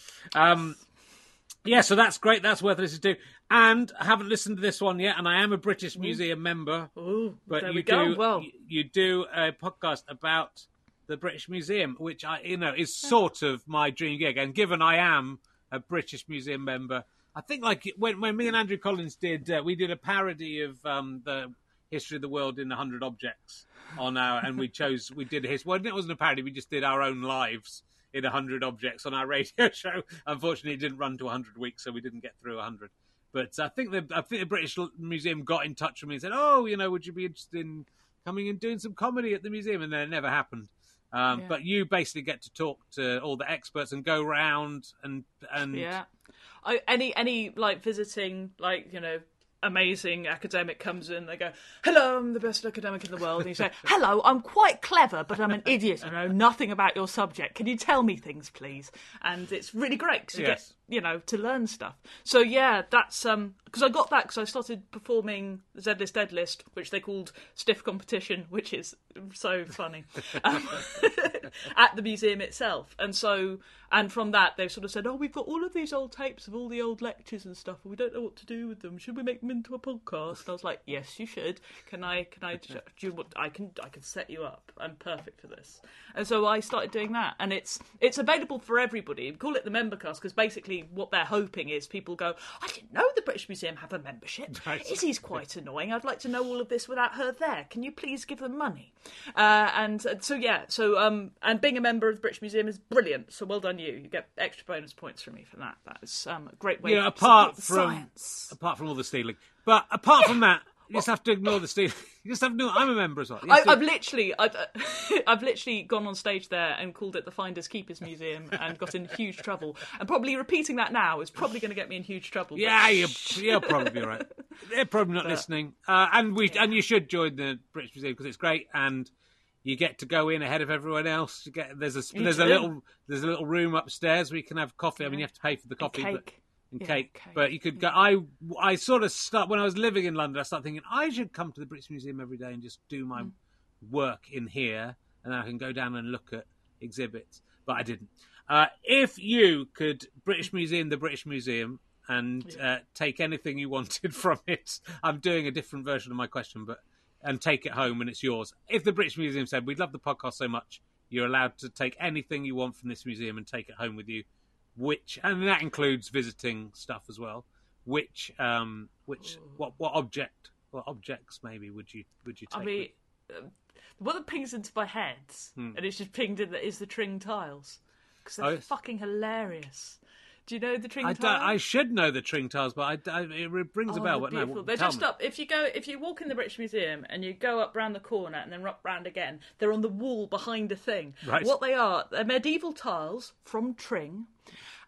Um, yeah, so that's great. That's worth listening to. And I haven't listened to this one yet, and I am a British Museum member. Ooh, But there you we go. do Well, you, you do a podcast about the British Museum, which I you know is sort of my dream gig. And given I am a British Museum member, I think like when when me and Andrew Collins did, uh, we did a parody of um, the history of the world in a hundred objects on our, and we chose we did his. Well, it wasn't a parody. We just did our own lives in a hundred objects on our radio show. Unfortunately, it didn't run to a hundred weeks, so we didn't get through a hundred. But I think the I think the British Museum got in touch with me and said, "Oh, you know, would you be interested in coming and doing some comedy at the museum?" And then it never happened. Um, Yeah. But you basically get to talk to all the experts and go round and and yeah. I, any any like visiting like you know amazing academic comes in, they go, "Hello, I'm the best academic in the world," and you say, "Hello, I'm quite clever, but I'm an idiot and I know nothing about your subject. Can you tell me things, please?" And it's really great because you Yes. get, you know, to learn stuff. So yeah, that's um because I got that because I started performing the Z-List Dead List, which they called Stiff Competition, which is so funny, um, at the museum itself. And so, and from that, they've sort of said, "Oh, we've got all of these old tapes of all the old lectures and stuff, and we don't know what to do with them. Should we make them into a podcast?" And I was like, "Yes, you should. Can I? Can I? Do you want? I can. I can set you up. I'm perfect for this." And so I started doing that, and it's it's available for everybody. We call it the Membercast because basically what they're hoping is people go, "I didn't know the British Museum have a membership. Right. Izzy's quite annoying. I'd like to know all of this without her there. Can you please give them money?" Uh, and uh, so yeah, so um, and being a member of the British Museum is brilliant. So well done you. You get extra bonus points from me for that. That is um, a great way you know, to apart support the from science. apart from all the stealing, but apart from that, you just have to ignore the stealing. You just have to know I'm a member as well. You I, have to- I've literally, I've, I've literally gone on stage there and called it the Finders Keepers Museum and got in huge trouble. And probably repeating that now is probably going to get me in huge trouble. but- Yeah, you're, you're probably right. They're probably not listening, uh, and we and you should join the British Museum because it's great, and you get to go in ahead of everyone else. You get there's a You there's a do. little there's a little room upstairs where you can have coffee. I mean, you have to pay for the coffee, but cake. and Yeah, cake. cake. But you could go. I I sort of start when I was living in London. I started thinking I should come to the British Museum every day and just do my Mm. work in here, and then I can go down and look at exhibits. But I didn't. Uh, if you could British Museum, the British Museum, and uh, take anything you wanted from it, I'm doing a different version of my question, but and take it home and it's yours. If the British Museum said, "We'd love the podcast so much, you're allowed to take anything you want from this museum and take it home with you," which, and that includes visiting stuff as well. Which, um, which, what, what object, what objects maybe would you would you take? I mean, um, one that pings into my head, and it's just pinged in, that is the Tring tiles. Because they're Hmm. Oh, yes. fucking hilarious. Do you know the Tring I, tiles? don't, I should know the Tring tiles, but I, I, it rings a Oh, bell. they're But no, beautiful. They're tell just me. up. If you go, if you walk in the British Museum and you go up round the corner and then up round again, they're on the wall behind a thing. Right. What they are, they're medieval tiles from Tring,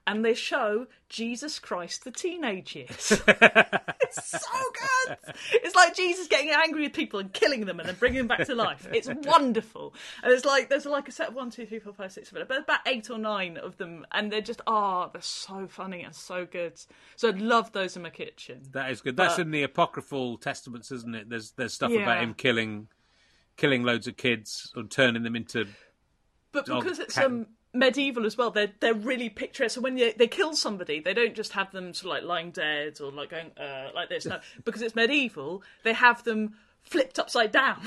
and they show Jesus Christ the teenage years. It's so good. It's like Jesus getting angry with people and killing them and then bringing them back to life. It's wonderful. And it's like there's like a set of one, two, three, four, five, six, seven, but about eight or nine of them, and they're just ah, oh, they're so funny and so good. So I'd love those in my kitchen. That is good. That's but, in the apocryphal testaments, isn't it? There's there's stuff yeah. about him killing killing loads of kids or turning them into. But because it's cat- um. medieval as well, they're they're really picturesque. So when they, they kill somebody, they don't just have them sort of like lying dead or like going uh, like this. No, because it's medieval, they have them flipped upside down.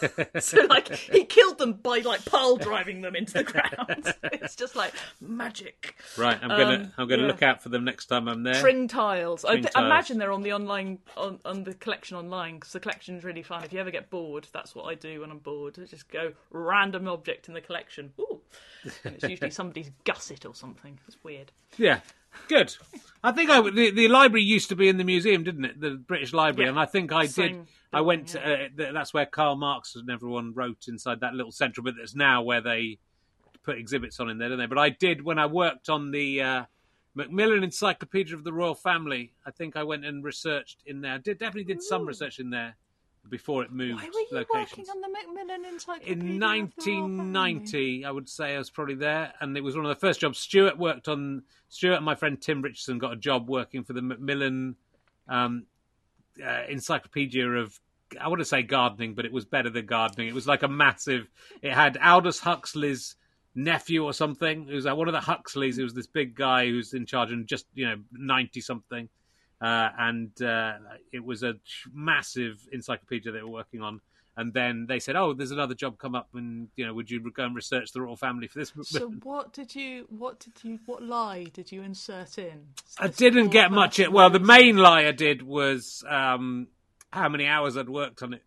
So like he killed them by like pile driving them into the ground. It's just like magic. Right, I'm gonna Um, I'm gonna yeah. look out for them next time I'm there. Tring tiles. I Tring th- tiles. imagine they're on the online on, on the collection online because the collection's really fun. If you ever get bored, that's what I do when I'm bored. I just go random object in the collection. Ooh, and it's usually somebody's gusset or something. It's weird. Yeah, good. I think I the, the library used to be in the museum, didn't it? The British Library, Yeah. and I think I Same did. I went. To, building, uh, th- that's where Karl Marx and everyone wrote inside that little central bit that's now where they put exhibits on in there, don't they? But I did when I worked on the uh, Macmillan Encyclopedia of the Royal Family. I think I went and researched in there. I did definitely did some research in there before it moved Why were you locations. working on the Macmillan Encyclopedia? In of the Royal nineteen ninety, I would say I was probably there, and it was one of the first jobs. Stuart worked on. Stuart and my friend Tim Richardson got a job working for the Macmillan um, uh, Encyclopedia of. I want to say gardening, but it was better than gardening. It was like a massive. It had Aldous Huxley's nephew or something. It was like one of the Huxleys. It was this big guy who's in charge and just you know ninety something, uh, and uh, it was a massive encyclopedia they were working on. And then they said, "Oh, there's another job come up, and you know, would you go and research the royal family for this?" So what did you? What did you? What lie did you insert in? I This didn't poor get much. person Well, the who's- main lie I did was um, how many hours I'd worked on it.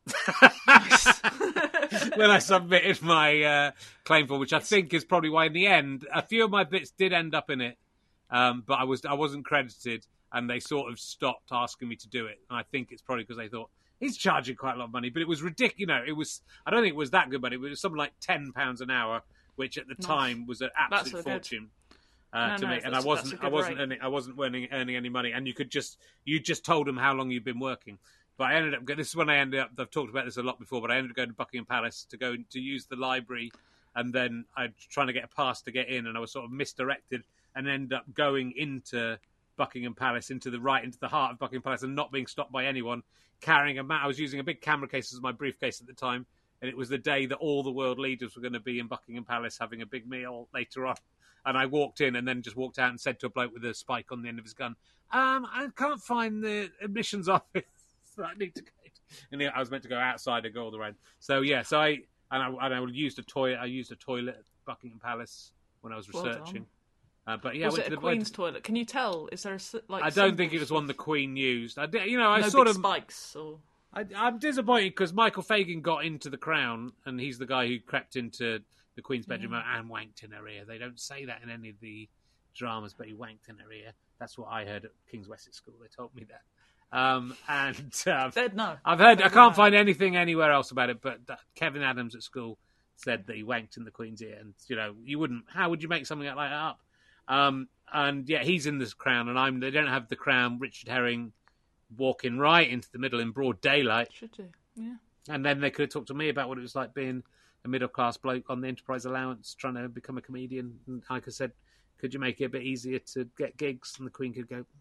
When I submitted my uh, claim form, which I think is probably why in the end a few of my bits did end up in it, um, but I was I wasn't credited, and they sort of stopped asking me to do it. And I think it's probably because they thought he's charging quite a lot of money, but it was ridiculous. You know, it was I don't think it was that good money. It was something like ten pounds an hour, which at the Nice. time was an That's absolute so good. fortune. Uh, No, to no, me, and I that's- wasn't, that's a I good wasn't, rate. earning, I wasn't earning, earning any money, and you could just, you just told them how long you'd been working. But I ended up, this is when I ended up. I've talked about this a lot before, but I ended up going to Buckingham Palace to go to use the library, and then I was trying to get a pass to get in, and I was sort of misdirected, and ended up going into Buckingham Palace, into the right, into the heart of Buckingham Palace, and not being stopped by anyone, carrying a mat. I was using a big camera case as my briefcase at the time, and it was the day that all the world leaders were going to be in Buckingham Palace having a big meal later on. And I walked in and then just walked out and said to a bloke with a spike on the end of his gun, um, I can't find the admissions office. So I need to go. And I was meant to go outside and go all the way. So, yeah, so I and I, and I used a toilet. I used a toilet at Buckingham Palace when I was Well researching. uh, but yeah, Was I went it to a the Queen's toilet? Can you tell? Is there a s- like? I don't think it symbols was one of- the Queen used. I did, you know, I no sort big of spikes or. I, I'm disappointed because Michael Fagan got into the Crown, and he's the guy who crept into the Queen's bedroom and wanked in her ear. They don't say that in any of the dramas, but he wanked in her ear. That's what I heard at King's Wessex School. They told me that. Um, and uh, They'd know. I've heard. They'd I can't know. find anything anywhere else about it, but that Kevin Adams at school said that he wanked in the Queen's ear, and you know, you wouldn't. How would you make something like that up? Um, and yeah, he's in this Crown, and I'm. They don't have the Crown. Richard Herring walking right into the middle in broad daylight. Should do. Yeah. And then they could have talked to me about what it was like being a middle-class bloke on the Enterprise Allowance trying to become a comedian. And I could said, could you make it a bit easier to get gigs? And the Queen could go,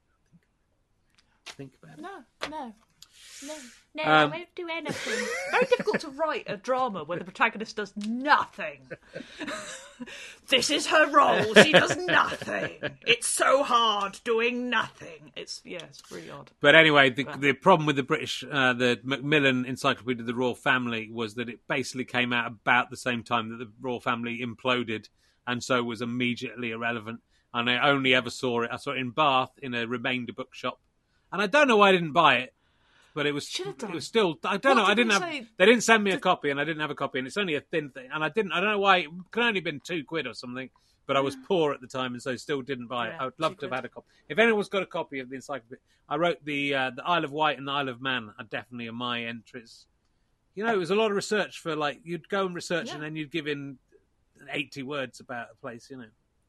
think about it. No, no, no, no. Um, I won't do anything. Very difficult to write a drama where the protagonist does nothing. This is her role. She does nothing. It's so hard doing nothing. It's yeah, it's really odd. But anyway, the, the problem with the British, uh, the Macmillan Encyclopedia of the Royal Family was that it basically came out about the same time that the Royal Family imploded, and so was immediately irrelevant. And I only ever saw it. I saw it in Bath in a remainder bookshop, and I don't know why I didn't buy it. But it was, Should have done. it was still. I don't What know. I did didn't they have. say? They didn't send me a copy, and I didn't have a copy, and it's only a thin thing. And I didn't. I don't know why. It could only been two quid or something. But I was poor at the time, and so still didn't buy it. Yeah, I would love two to have quid. had a copy. If anyone's got a copy of the encyclopedia, I wrote the uh, the Isle of Wight and the Isle of Man are definitely my entries. You know, it was a lot of research for like you'd go and research, Yeah. and then you'd give in eighty words about a place. You know.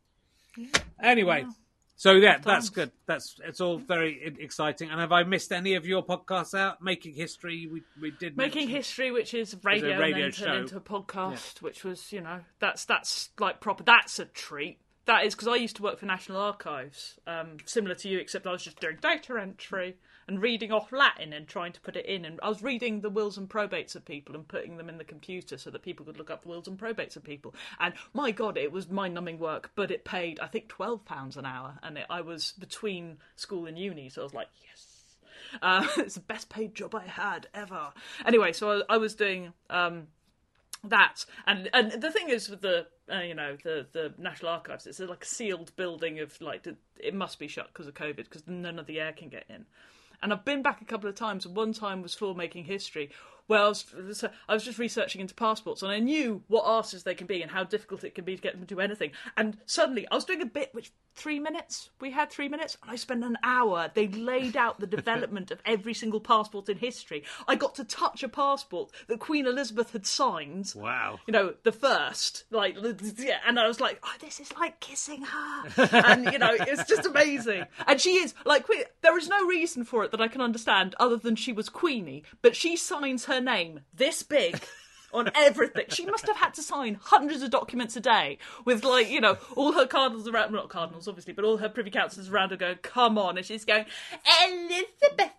Anyway, so yeah, that's good. That's it's all very e- exciting. And have I missed any of your podcasts out? Making History, we we did Making mention. History, which is radio, radio and then show. turned into a podcast, which was, you know, that's that's like proper. That's a treat. That is because I used to work for National Archives, um, similar to you, except I was just doing data entry and reading off Latin and trying to put it in. And I was reading the wills and probates of people and putting them in the computer so that people could look up the wills and probates of people. And my God, it was mind-numbing work, but it paid, I think, twelve pounds an hour. And it, I was between school and uni, so I was like, yes. Uh, it's the best paid job I had ever. Anyway, so I, I was doing... Um, that and and the thing is with the uh, you know the the National Archives, it's like a sealed building of like it must be shut because of COVID because none of the air can get in. And I've been back a couple of times, and one time was for Making History, where I was, I was just researching into passports, and I knew what arses they can be and how difficult it can be to get them to do anything. And suddenly, I was doing a bit, which, three minutes? We had three minutes, and I spent an hour. They laid out the development of every single passport in history. I got to touch a passport that Queen Elizabeth had signed. Wow. You know, the first. like, yeah, And I was like, oh, this is like kissing her. And, you know, it's just amazing. And she is, like, there is no reason for it that I can understand other than she was Queenie, but she signs her name this big on everything. She must have had to sign hundreds of documents a day with, like, you know, all her cardinals around, well, not cardinals obviously, but all her privy councillors around her going, come on, and she's going, Elizabeth,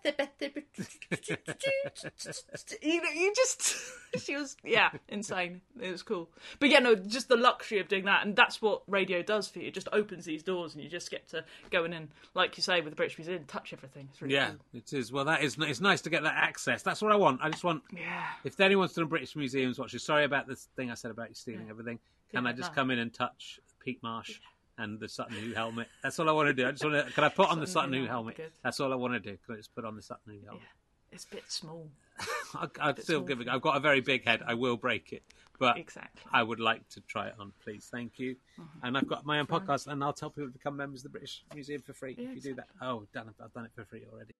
you know, you just, she was, yeah, insane. It was cool. But yeah, no, just the luxury of doing that, and that's what radio does for you. It just opens these doors, and you just get to go in and, like you say, with the British Museum, touch everything. It's really yeah, cool. it is. Well, that is, it's nice to get that access. That's what I want. I just want, yeah. if anyone's done British Museums watching, sorry about this thing I said about you stealing Yeah. everything. Can Yeah, I just no. come in and touch Pete Marsh yeah. and the Sutton Hoo helmet? That's all I want to do. I just want to. Can I put on the Sutton Hoo helmet? Good. That's all I want to do. Can I just put on the Sutton Hoo helmet? Yeah. It's a bit small. I, I'd still give it. I've got a very big head. I will break it, but Exactly. I would like to try it on. Please, thank you. Mm-hmm. And I've got my own podcast, and I'll tell people to become members of the British Museum for free Yeah, if you do that. Oh, done it! I've done it for free already.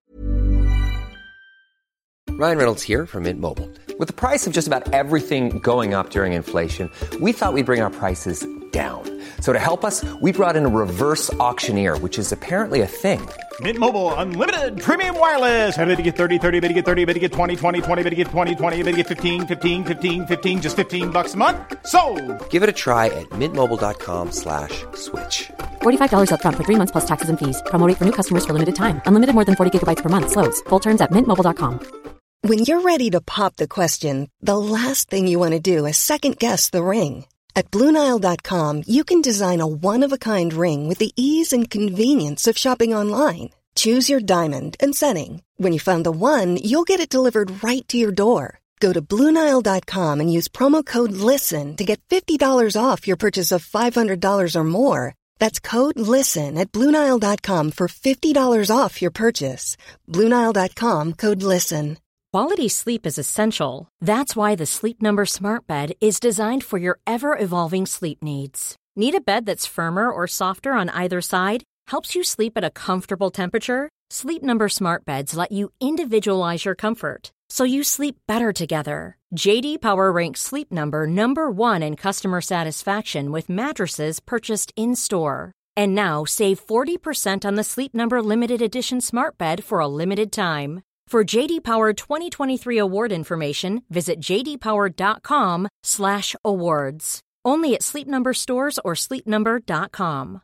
Ryan Reynolds here from Mint Mobile. With the price of just about everything going up during inflation, we thought we'd bring our prices down. So to help us, we brought in a reverse auctioneer, which is apparently a thing. Mint Mobile Unlimited Premium Wireless. How to get thirty, thirty, how to get thirty, how to get twenty, twenty, twenty, how to get twenty, twenty, how to get fifteen, fifteen, fifteen, fifteen, just fifteen bucks a month? Sold! Give it a try at mintmobile.com slash switch. forty-five dollars up front for three months plus taxes and fees. Promo rate for new customers for limited time. Unlimited more than forty gigabytes per month. Slows full terms at mint mobile dot com. When you're ready to pop the question, the last thing you want to do is second-guess the ring. At Blue Nile dot com, you can design a one-of-a-kind ring with the ease and convenience of shopping online. Choose your diamond and setting. When you find the one, you'll get it delivered right to your door. Go to Blue Nile dot com and use promo code LISTEN to get fifty dollars off your purchase of five hundred dollars or more. That's code LISTEN at Blue Nile dot com for fifty dollars off your purchase. Blue Nile dot com, code LISTEN. Quality sleep is essential. That's why the Sleep Number Smart Bed is designed for your ever-evolving sleep needs. Need a bed that's firmer or softer on either side? Helps you sleep at a comfortable temperature? Sleep Number Smart Beds let you individualize your comfort, so you sleep better together. J D Power ranks Sleep Number number one in customer satisfaction with mattresses purchased in-store. And now save forty percent on the Sleep Number Limited Edition Smart Bed for a limited time. For J D Power twenty twenty-three award information, visit jdpower.com slash awards. Only at Sleep Number stores or sleep number dot com.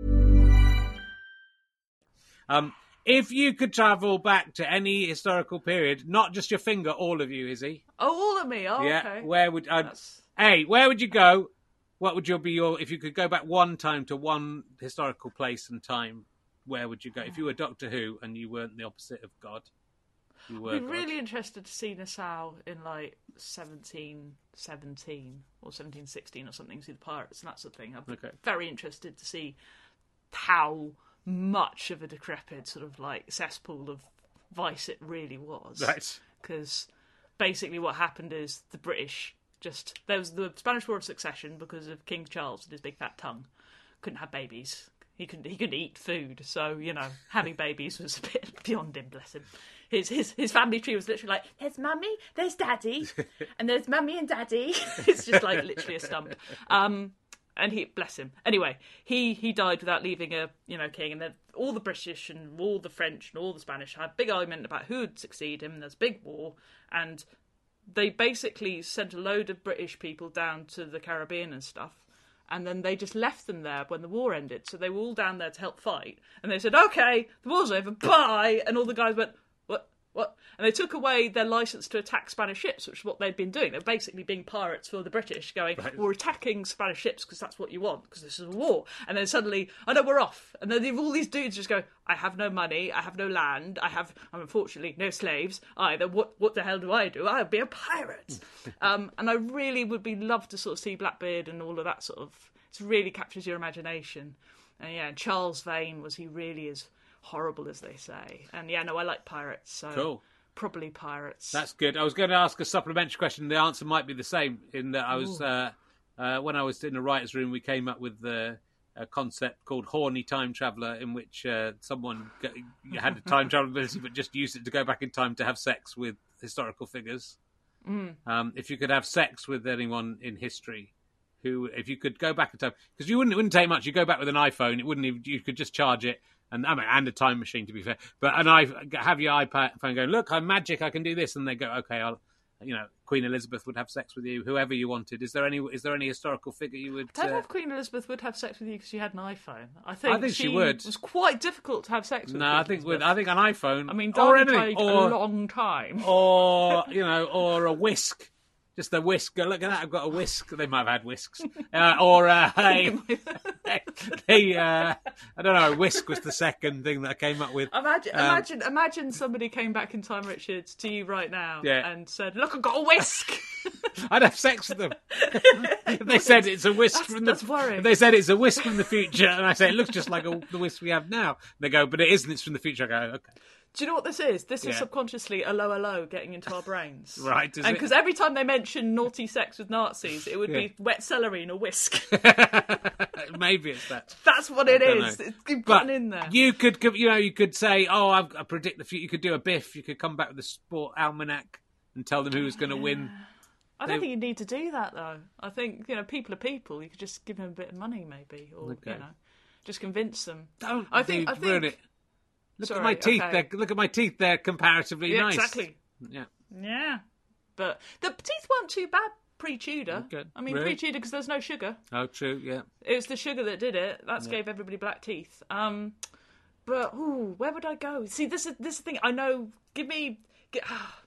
Um, if you could travel back to any historical period, not just your finger, all of you, Izzy. Oh, all of me. Oh, yeah. okay. Where would I? That's- Hey, where would you go? What would your be your if you could go back one time to one historical place and time? Where would you go if you were Doctor Who and you weren't the opposite of God? You were I'd be God. really interested to see Nassau in like seventeen seventeen or seventeen sixteen or something, see the pirates and that sort of thing. I'm Okay. very interested to see how much of a decrepit sort of like cesspool of vice it really was. Right. Because basically what happened is the British just... There was the Spanish War of Succession because of King Charles and his big fat tongue. Couldn't have babies. He couldn't, he couldn't eat food, so, you know, having babies was a bit beyond him, bless him. His, his his family tree was literally like, there's mummy, there's daddy, and there's mummy and daddy. It's just like literally a stump. Um, And he, bless him. Anyway, he, he died without leaving a, you know, king. And then all the British and all the French and all the Spanish had a big argument about who would succeed him. And there's a big war. And they basically sent a load of British people down to the Caribbean and stuff. And then they just left them there when the war ended. So they were all down there to help fight. And they said, okay, the war's over, bye. And all the guys went, what? What? And they took away their licence to attack Spanish ships, which is what they'd been doing. They were basically being pirates for the British, going, right. We're attacking Spanish ships because that's what you want, because this is a war. And then suddenly, oh no, we're off. And then all these dudes just go, I have no money, I have no land, I have, unfortunately, no slaves either. What what the hell do I do? I'll be a pirate. um, and I really would be love to sort of see Blackbeard and all of that sort of, it really captures your imagination. And yeah, Charles Vane, was he really as horrible as they say? And yeah, no, I like pirates, so cool. Probably pirates. That's good. I was going to ask a supplementary question. The answer might be the same, in that I was uh, uh, when I was in the writer's room, we came up with uh, a concept called horny time traveller, in which uh, someone had a time travel ability but just used it to go back in time to have sex with historical figures. Mm. Um, if you could have sex with anyone in history, who, if you could go back in time, because you wouldn't, it wouldn't take much. You go back with an iPhone, it wouldn't even, you could just charge it. And, I mean, and a time machine, to be fair. But and I have your iPad phone going, look, I'm magic, I can do this. And they go, okay, I'll, you know, Queen Elizabeth would have sex with you, whoever you wanted. Is there any Is there any historical figure you would... I don't uh... know if Queen Elizabeth would have sex with you because she had an iPhone. I think, I think she, she would. It was quite difficult to have sex with. No, Queen I think Elizabeth. with I think an iPhone. I mean, or Darby anything, played or, a long time. Or, you know, or a whisk. Just a whisk. Look at that, I've got a whisk. They might have had whisks. Uh, or uh, a, a, uh, I don't know, a whisk was the second thing that I came up with. Imagine, um, imagine, imagine somebody came back in time, Richard, to you right now yeah. and said, look, I've got a whisk. I'd have sex with them. If they said it's a whisk that's, from that's the worrying. If they said it's a whisk from the future, and I say it looks just like a, the whisk we have now, they go, but it isn't, it's from the future. I go, okay. Do you know what this is? This yeah. is subconsciously a low, a low getting into our brains. Right, is And it? because every time they mention naughty sex with Nazis, it would yeah. be wet celery and a whisk. Maybe it's that. That's what it I is. Know. It's been but in there. You could, you know, you could say, "Oh, I've, I predict the future." You could do a biff. You could come back with a sport almanac and tell them who was going to win. I don't they... think you need to do that though. I think, you know, people are people. You could just give them a bit of money, maybe, or okay. you know, just convince them. Don't I think. I ruin think. it. Look Sorry, at my teeth. okay. They're, look at my teeth. They're comparatively yeah, nice. Exactly. Yeah. Yeah. But the teeth weren't too bad pre-Tudor. Okay. I mean, really? pre-Tudor because there's no sugar. Oh, true. Yeah. It was the sugar that did it. That's yeah. gave everybody black teeth. Um, but ooh, where would I go? See, this is this is the thing. I know. Give me. Get,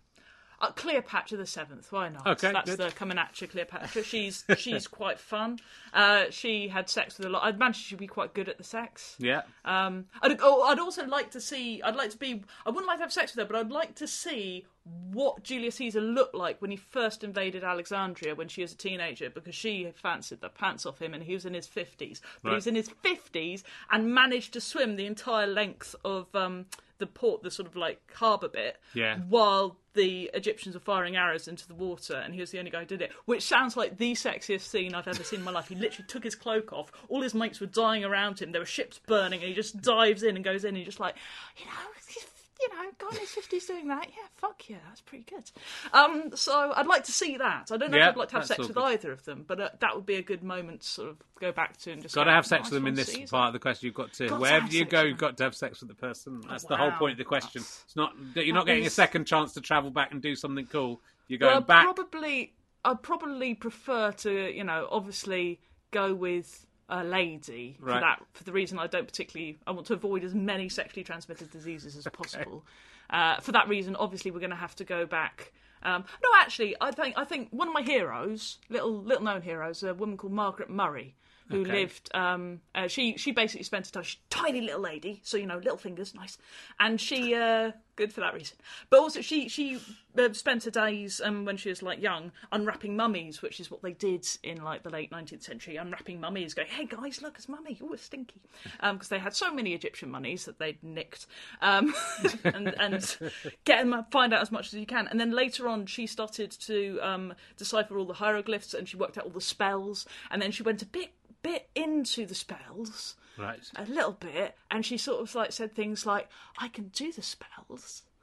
Uh, Cleopatra the Seventh, why not? Okay, that's good. the coming at you, Cleopatra. She's she's quite fun. Uh, she had sex with a lot. I'd imagine she'd be quite good at the sex. Yeah. Um, I'd, oh, I'd also like to see. I'd like to be. I wouldn't like to have sex with her, but I'd like to see what Julius Caesar looked like when he first invaded Alexandria when she was a teenager, because she fancied the pants off him, and he was in his fifties. But right. he was in his fifties and managed to swim the entire length of um, the port, the sort of like harbour bit, yeah. while the Egyptians were firing arrows into the water, and he was the only guy who did it, which sounds like the sexiest scene I've ever seen in my life. He literally took his cloak off, all his mates were dying around him, there were ships burning, and he just dives in and goes in, and he's just like, you know, you know, guy in his fifties doing that, yeah, fuck yeah, that's pretty good. Um, so I'd like to see that. I don't know yeah, if I'd like to have sex with good. either of them, but uh, that would be a good moment to sort of go back to and just got go, to have sex nice with them in this Caesar. part of the question. You've got to, got wherever to you go, sex you've got to have sex with the person. That's Oh, the whole wow. point of the question. That's, it's not you're not getting is... a second chance to travel back and do something cool. You're going well, back. Probably, I'd probably prefer to, you know, obviously go with a lady right. for that, for the reason I don't particularly, I want to avoid as many sexually transmitted diseases as possible. Uh, for that reason, obviously, we're going to have to go back. Um, no, actually, I think I think one of my heroes, little little known heroes, a woman called Margaret Murray, who okay. lived. Um, uh, she she basically spent her time. She's a tiny little lady, so you know, little fingers, nice, and she uh, good for that reason. But also, she she uh, spent her days um, when she was like young unwrapping mummies, which is what they did in like the late nineteenth century, unwrapping mummies, going, "Hey guys, look, it's mummy. Oh, it's stinky," because um, they had so many Egyptian mummies that they'd nicked, um, and and get them, find out as much as you can. And then later on, she started to um, decipher all the hieroglyphs, and she worked out all the spells, and then she went a bit. bit into the spells, right, a little bit, and she sort of like said things like, I can do the spells,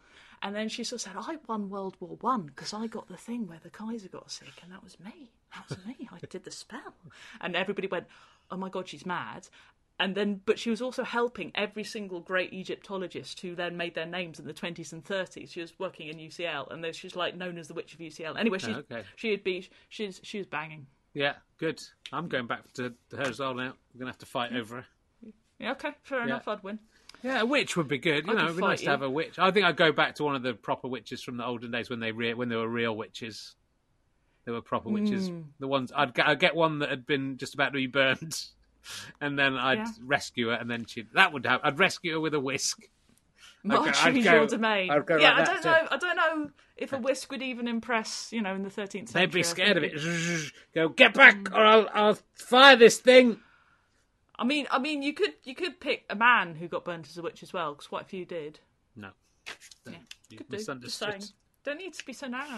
And then she sort of said, I won World War One because I got the thing where the Kaiser got sick, and that was me. That was me. I did the spell. And everybody went, oh my God, she's mad. And then, but she was also helping every single great Egyptologist who then made their names in the twenties and thirties. She was working in U C L, and then she's like known as the Witch of U C L. Anyway, she oh, okay. she'd be she's she was banging. Yeah, good. I'm going back to her as well now. We're gonna have to fight over her. Yeah, okay, fair yeah. enough. I'd win. Yeah, a witch would be good. You I know, it'd be nice you. to have a witch. I think I'd go back to one of the proper witches from the olden days when they re- when they were real witches. They were proper witches. Mm. The ones I'd get, I'd get one that had been just about to be burned. And then I'd Yeah. rescue her, and then she'd... That would happen. I'd rescue her with a whisk. Marjorie's your domain. I'd go yeah, like I that don't know. too. I don't know if a whisk would even impress, you know, in the thirteenth century. They'd be scared of I think it. Go, get back, or I'll, I'll fire this thing. I mean, I mean, you could you could pick a man who got burnt as a witch as well, because quite a few did. No. Yeah, You could do. Just misunderstood. saying. Don't need to be so narrow.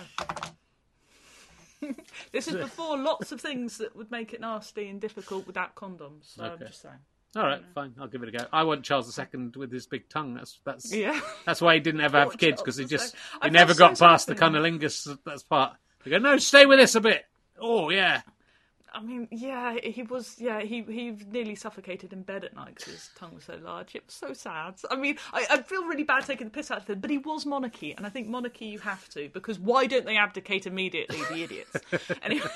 This is before lots of things that would make it nasty and difficult without condoms. So I'm Okay. just saying. All right, fine. I'll give it a go. I want Charles the Second with his big tongue. That's that's Yeah. that's why he didn't ever have Poor kids, Charles because he the just Second. he I never felt got so past the sorry for him. cunnilingus. That's part. They go, no, stay with us a bit. Oh yeah. I mean, yeah, he was, yeah, he he nearly suffocated in bed at night because his tongue was so large. It was so sad. I mean, I, I feel really bad taking the piss out of him, but he was monarchy, and I think monarchy you have to, because why don't they abdicate immediately, the idiots? Anyway.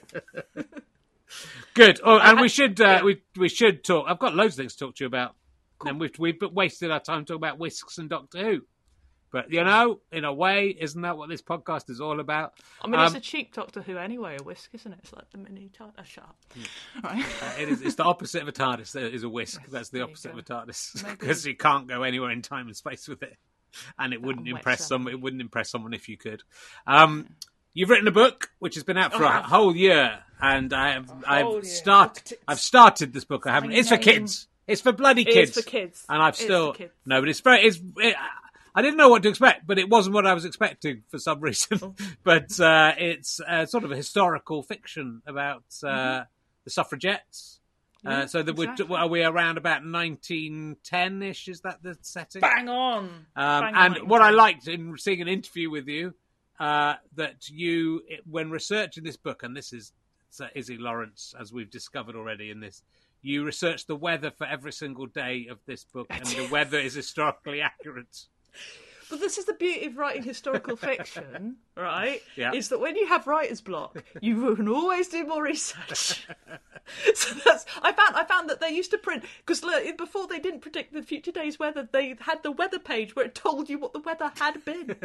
Good. Oh, and I- we should uh, yeah. we we should talk. I've got loads of things to talk to you about. And we've we've wasted our time talking about whisks and Doctor Who. But you know, in a way, isn't that what this podcast is all about? I mean, it's Um, a cheap Doctor Who anyway, a whisk, isn't it? It's like the mini TARDIS. Oh, shut up. Right. uh, it is, it's the opposite of a TARDIS. There is a whisk. Yes, That's the there you opposite go. of a TARDIS Maybe. because you can't go anywhere in time and space with it, and it wouldn't wet impress yourself. some. It wouldn't impress someone if you could. Um, you've written a book which has been out for Oh, a I have. whole year, and I have whole I've year. start Look at it. I've started this book. I haven't. My It's for name. kids. It's for bloody It is kids. for kids. And I've It is still for kids. no, but it's very. It's. It, I didn't know what to expect, but it wasn't what I was expecting for some reason. Oh. but uh, it's uh, sort of a historical fiction about uh, Mm-hmm. the suffragettes. uh, Yeah, so that exactly. we're, are we around about nineteen ten-ish? Is that the setting? Bang on. Um, Bang and on. what I liked in seeing an interview with you, uh, that you, when researching this book, and this is Sir Izzy Lawrence, as we've discovered already in this, you researched the weather for every single day of this book, and the weather is historically accurate. But this is the beauty of writing historical fiction, right? Yeah. Is that when you have writer's block, you can always do more research. So that's I found. I found that they used to print because before they didn't predict the future day's weather. They had the weather page where it told you what the weather had been.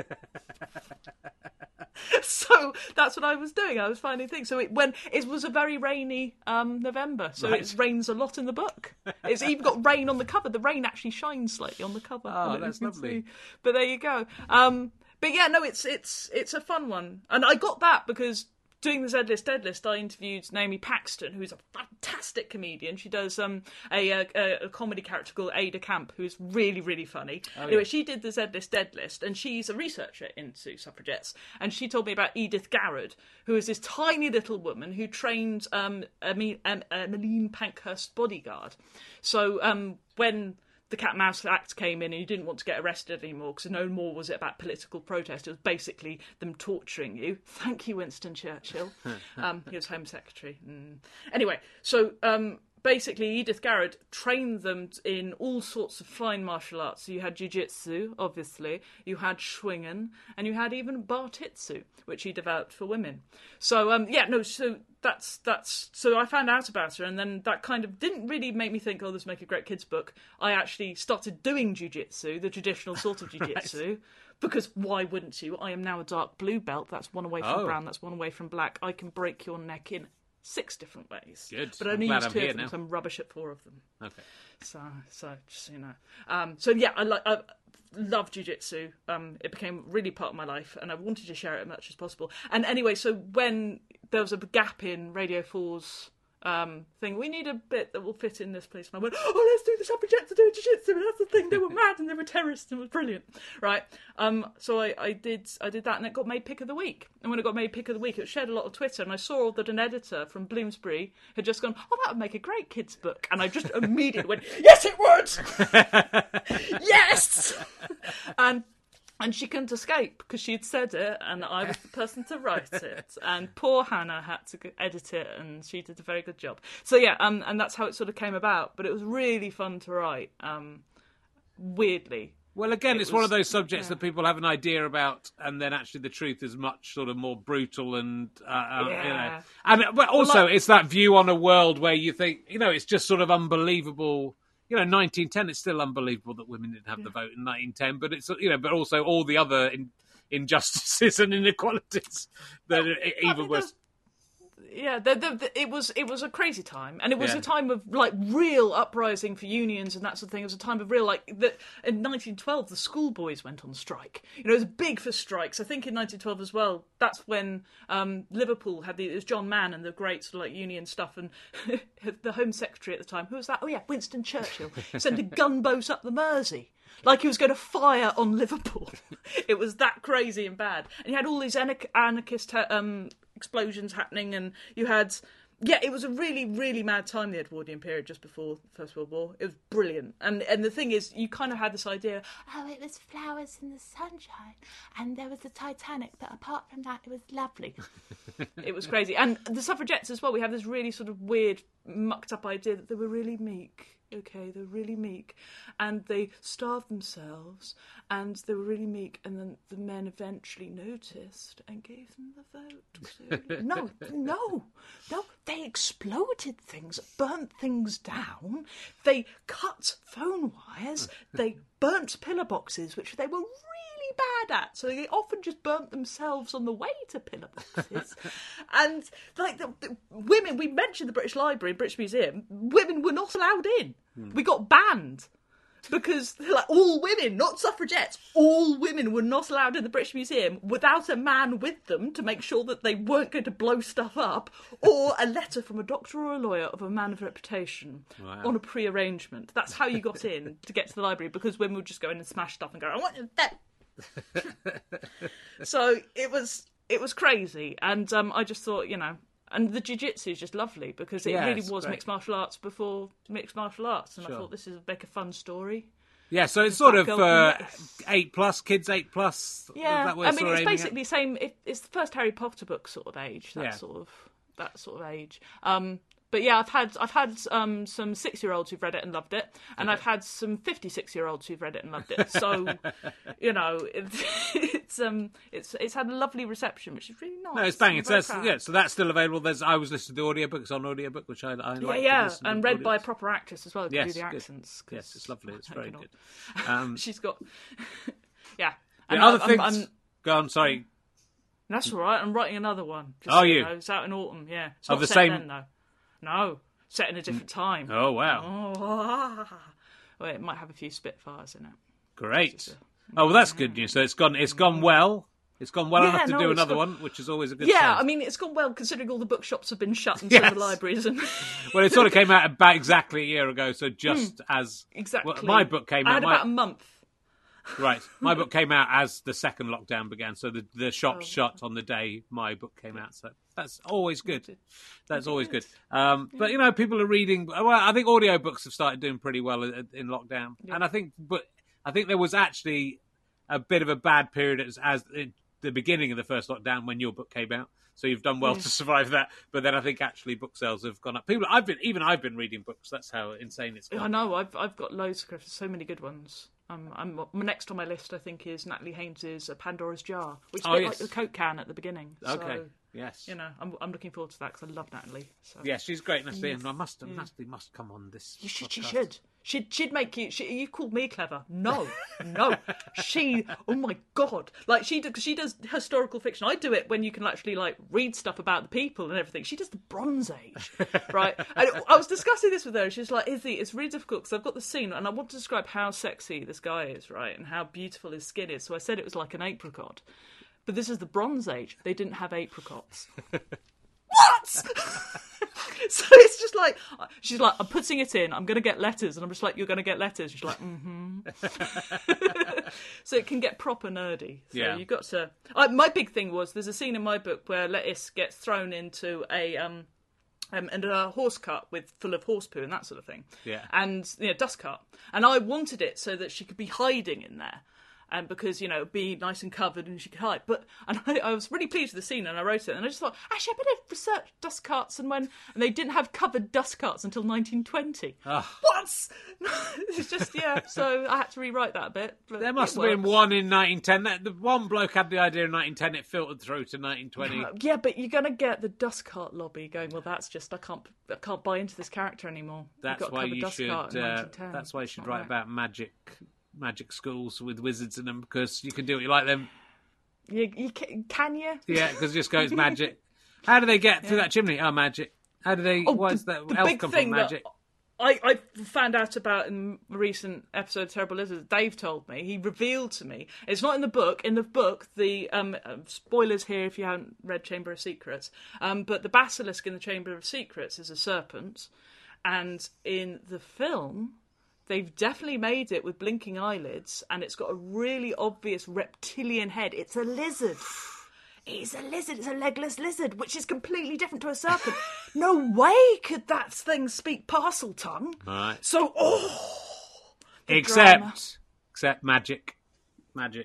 So that's what I was doing. I was finding things. So it, when it was a very rainy um, November, so Right. it rains a lot in the book. It's even got rain on the cover. The rain actually shines slightly on the cover. Oh, I don't know that's if you can lovely. see. But there you go. Um, but yeah, no, it's it's it's a fun one, and I got that because doing the Z List Dead List, I interviewed Naomi Paxton, who's a fantastic comedian. She does um, a, a a comedy character called Ada Camp, who's really really funny. Oh, anyway, yeah. she did the Z List Dead List, and she's a researcher into suffragettes. And she told me about Edith Garrod, who is this tiny little woman who trained um, Eme- um, Emmeline Pankhurst's bodyguard. So um, when the Cat and Mouse Act came in and you didn't want to get arrested anymore because no more was it about political protest. It was basically them torturing you. Thank you, Winston Churchill. um, he was Home Secretary. Mm. Anyway, so um, basically Edith Garrod trained them in all sorts of fine martial arts. So you had jiu-jitsu, obviously. You had Schwingen. And you had even Bartitsu, which he developed for women. So, um, yeah, no, so... That's that's so I found out about her, and then that kind of didn't really make me think, oh, this would make a great kids book. I actually started doing jiu-jitsu, the traditional sort of jiu-jitsu, right. Because why wouldn't you? I am now a dark blue belt. That's one away from Oh. brown. That's one away from black. I can break your neck in six different ways. Good. But I I'm only glad use I'm two here of them. now. So I'm rubbish at four of them. Okay. So so just so you know. Um, so yeah, I like. I, love jiu-jitsu. Um, it became really part of my life, and I wanted to share it as much as possible. And anyway, so when there was a gap in Radio four's um, thing, we need a bit that will fit in this place. And I went, oh, let's do the suffragettes doing jiu-jitsu. And that's the thing. They were mad and they were terrorists, and it was brilliant, right? Um, so I, I did I did that, and it got made pick of the week. And when it got made pick of the week, it shared a lot on Twitter, and I saw that an editor from Bloomsbury had just gone, oh, that would make a great kids book. And I just immediately went, yes, it would. Yes. And And she couldn't escape because she'd said it, and I was the person to write it. And poor Hannah had to edit it, and she did a very good job. So yeah, um, and that's how it sort of came about. But it was really fun to write. Um, weirdly. Well, again, It it's was- one of those subjects yeah. that people have an idea about, and then actually the truth is much sort of more brutal and, uh, uh, you know. Yeah. And but also, like- it's that view on a world where you think, you know, it's just sort of unbelievable. You know, nineteen ten, it's still unbelievable that women didn't have the vote in nineteen ten, but it's, you know, but also all the other in, injustices and inequalities that are e- I even mean, worse. Yeah, the, the, the, it was it was a crazy time, and it was Yeah. a time of like real uprising for unions and that sort of thing. It was a time of real like that. In nineteen twelve, the schoolboys went on strike. You know, it was big for strikes. I think in nineteen twelve as well. That's when um, Liverpool had the it was John Mann and the great sort of like union stuff, and the Home Secretary at the time. Who was that? Oh yeah, Winston Churchill sending gunboats up the Mersey. Like he was going to fire on Liverpool. It was that crazy and bad. And you had all these anarch- anarchist um, explosions happening, and you had... Yeah, it was a really, really mad time, the Edwardian period, just before the First World War. It was brilliant. And and the thing is, you kind of had this idea, oh, it was flowers in the sunshine, and there was the Titanic, but apart from that, it was lovely. It was crazy. And the suffragettes as well, we have this really sort of weird, mucked-up idea that they were really meek. Okay, they're really meek, and they starved themselves, and they were really meek, and then the men eventually noticed and gave them the vote. So, no, no, no, they exploded things, burnt things down, they cut phone wires, they burnt pillar boxes, which they were really bad at, so they often just burnt themselves on the way to pillar boxes. And like the, the women, we mentioned the British Library, British Museum, women were not allowed in. Hmm. We got banned because like all women, not suffragettes, all women were not allowed in the British Museum without a man with them to make sure that they weren't going to blow stuff up, or a letter from a doctor or a lawyer of a man of reputation. Wow. On a pre-arrangement. That's how you got in to get to the library, because women would just go in and smash stuff and go, I want that. So it was it was crazy, and um, I just thought, you know, and the jiu-jitsu is just lovely because it Yeah, really it's was great. mixed martial arts before mixed martial arts, and Sure. I thought this is like a fun story. Yeah, so it's sort Black of Girl uh, from Yes. eight plus, kids eight plus. Is Yeah, that what I it's mean sort of it's aiming at? basically the same. It, it's the first Harry Potter book sort of age. That Yeah. sort of that sort of age. Um, but yeah, I've had I've had um, some six year olds who've read it and loved it, and I've had some fifty six year olds who've read it and loved it. So you know, it, it's um it's it's had a lovely reception, which is really nice. No, it's banging. I'm So very that's, proud. yeah, so that's still available. There's I was listening to the audiobook. It's on audiobook, which I, I Yeah, like. to yeah, listen to and read by a audiobooks. proper actress as well, who Yes, can do the good. accents. 'cause Yes, it's lovely. It's I very cannot. good. Um, She's got, yeah. the And other I'm- things. I'm- Go on, sorry. That's all right. I'm writing another one. Just Are so you? know. It's out in autumn. Yeah. It's Of not the set same- Then, though. No, set in a different time. Oh wow, Oh, ah. Well, it might have a few Spitfires in it. great. Oh well, that's good news. So it's gone. It's gone well. It's gone well Yeah, enough to no, do it's another gone- one, which is always a good Yeah, sign. I mean, it's gone well considering all the bookshops have been shut and Yes. some of the libraries. And Well, it sort of came out about exactly a year ago. So just as exactly. well, my book came I out. had my- about a month. Right. My book came out as the second lockdown began, so the, the Oh. shops shut on the day my book came out. So that's always good. That's always good. Um, but, you know, people are reading... Well, I think audiobooks have started doing pretty well in, in lockdown. And I think but I think there was actually a bit of a bad period as, as at the beginning of the first lockdown when your book came out. So you've done well to survive that. But then I think actually book sales have gone up. People, I've been even I've been reading books. That's how insane it's I gone. know, I've I've got loads of so many good ones. Um, I'm next on my list. I think is Natalie Haynes's uh, Pandora's Jar, which is Oh, a bit yes. like the Coke can at the beginning. Okay. So, Yes. you know, I'm I'm looking forward to that because I love Natalie. So. Yeah, she's great, Natalie, and I must, Natalie must come on this. You should, she podcast. should. She'd, she'd make you. She, you called me clever. No, no. She. Oh my god. Like she, does, she does historical fiction. I do it when you can actually like read stuff about the people and everything. She does the Bronze Age, right? And I was discussing this with her. She's like, "Izzy, it's really difficult because I've got the scene and I want to describe how sexy this guy is, right, and how beautiful his skin is." So I said it was like an apricot, but this is the Bronze Age. They didn't have apricots. What? So it's just like, she's like, I'm putting it in, I'm going to get letters. And I'm just like, you're going to get letters. She's like, mm-hmm. So it can get proper nerdy. So Yeah. you've got to... Uh, my big thing was, there's a scene in my book where Lettice gets thrown into a... Um, um, and a horse cart with full of horse poo and that sort of thing. Yeah. And, you know, dust cart. And I wanted it so that she could be hiding in there. and because, you know, be nice and covered and she could hide. But and I, I was really pleased with the scene, and I wrote it, and I just thought, actually, I better research dust carts, and when and they didn't have covered dust carts until nineteen twenty. Oh. What? It's just yeah. So I had to rewrite that a bit. But There must it have been works. one in nineteen ten. That, the one bloke had the idea in nineteen ten. It filtered through to nineteen twenty. Yeah, but you're gonna get the dust cart lobby going. Well, that's just I can't I can't buy into this character anymore. You've That's got a why covered you dust should. cart in Uh, nineteen ten. that's why you should Not write right. about magic, magic schools with wizards in them, because you can do what you like them. You, you can, can you? Yeah, because it just goes magic. How do they get through that chimney? Oh, magic. How do they? Oh, why the, is that the elf big come thing from magic? that I, I found out about in a recent episode of Terrible Lizards, Dave told me, he revealed to me, it's not in the book, in the book, the, um, uh, spoilers here if you haven't read Chamber of Secrets, um, but the basilisk in the Chamber of Secrets is a serpent, and in the film, they've definitely made it with blinking eyelids, and it's got a really obvious reptilian head. It's a lizard. It's a lizard. It's a legless lizard, which is completely different to a serpent. No way could that thing speak parcel tongue. Right. So, oh, the Except, drama. except magic, magic.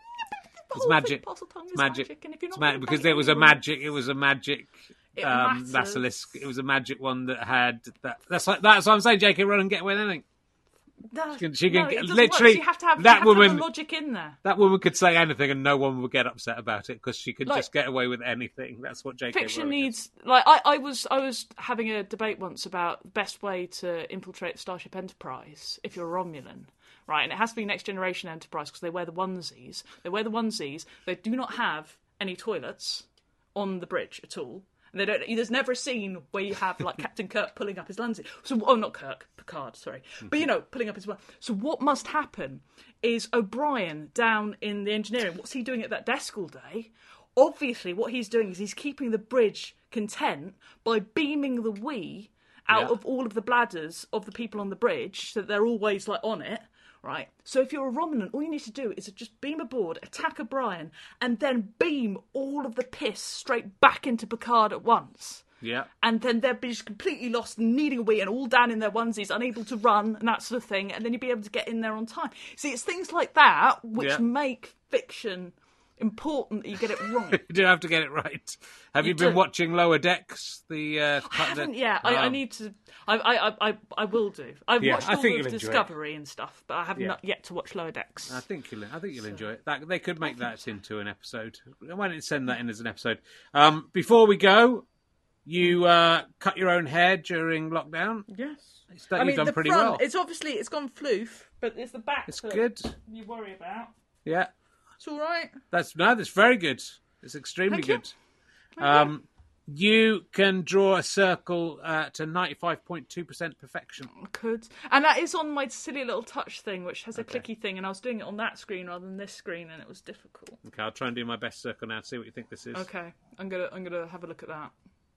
The It's whole magic. thing, parcel tongue is It's magic. magic. And if you're It's not ma- good at because it, there was a you're- magic. It was a magic It um, matters. basilisk. It was a magic one that had that. That's like that's what I'm saying. J K Rowling get away with anything. No, She can- she can no, get- it doesn't literally, work. You have to have, that you have to have woman- the logic in there. That woman could say anything and no one would get upset about it because she could Like- just get away with anything. That's what J K Fiction Rowling needs like I, I was I was having a debate once about the best way to infiltrate Starship Enterprise if you're a Romulan, right? And it has to be Next Generation Enterprise because they wear the onesies. They wear the onesies. They do not have any toilets on the bridge at all. And they don't. There's never a scene where you have like Captain Kirk pulling up his onesie. So oh, not Kirk, Picard, sorry, but you know, pulling up his one. So what must happen is O'Brien down in the engineering. What's he doing at that desk all day? Obviously, what he's doing is he's keeping the bridge content by beaming the wee out Yeah. of all of the bladders of the people on the bridge, so that they're always like on it. Right, so if you're a Romulan, all you need to do is just beam aboard, attack O'Brien, and then beam all of the piss straight back into Picard at once. Yeah. And then they'd be just completely lost and needing a wee and all down in their onesies, unable to run and that sort of thing, and then you'd be able to get in there on time. See, it's things like that which Yeah. make fiction important that you get it right. You do have to get it right. Have you, You been do. watching Lower Decks? The uh, I haven't yet. Oh. I, I need to. I, I, I, I will do. I've Yeah, watched I all think of you'll enjoy it. Discovery and stuff, but I have Yeah. not yet to watch Lower Decks. I think you'll. I think you'll enjoy it. That, they could make that into an episode. Why don't you send that in as an episode? Um, before we go, you uh, cut your own hair during lockdown. Yes. It's done, I you've mean, done the pretty front, well. it's obviously, it's gone floof, but it's the back It's that good. you worry about. Yeah, It's all right. that's no, that's very good. It's extremely Thank you. good. Um, you can draw a circle uh, to ninety-five point two percent perfection. I could. And that is on my silly little touch thing, which has a clicky thing, and I was doing it on that screen rather than this screen, and it was difficult. Okay, I'll try and do my best circle now. See what you think this is. Okay, I'm gonna I'm gonna have a look at that.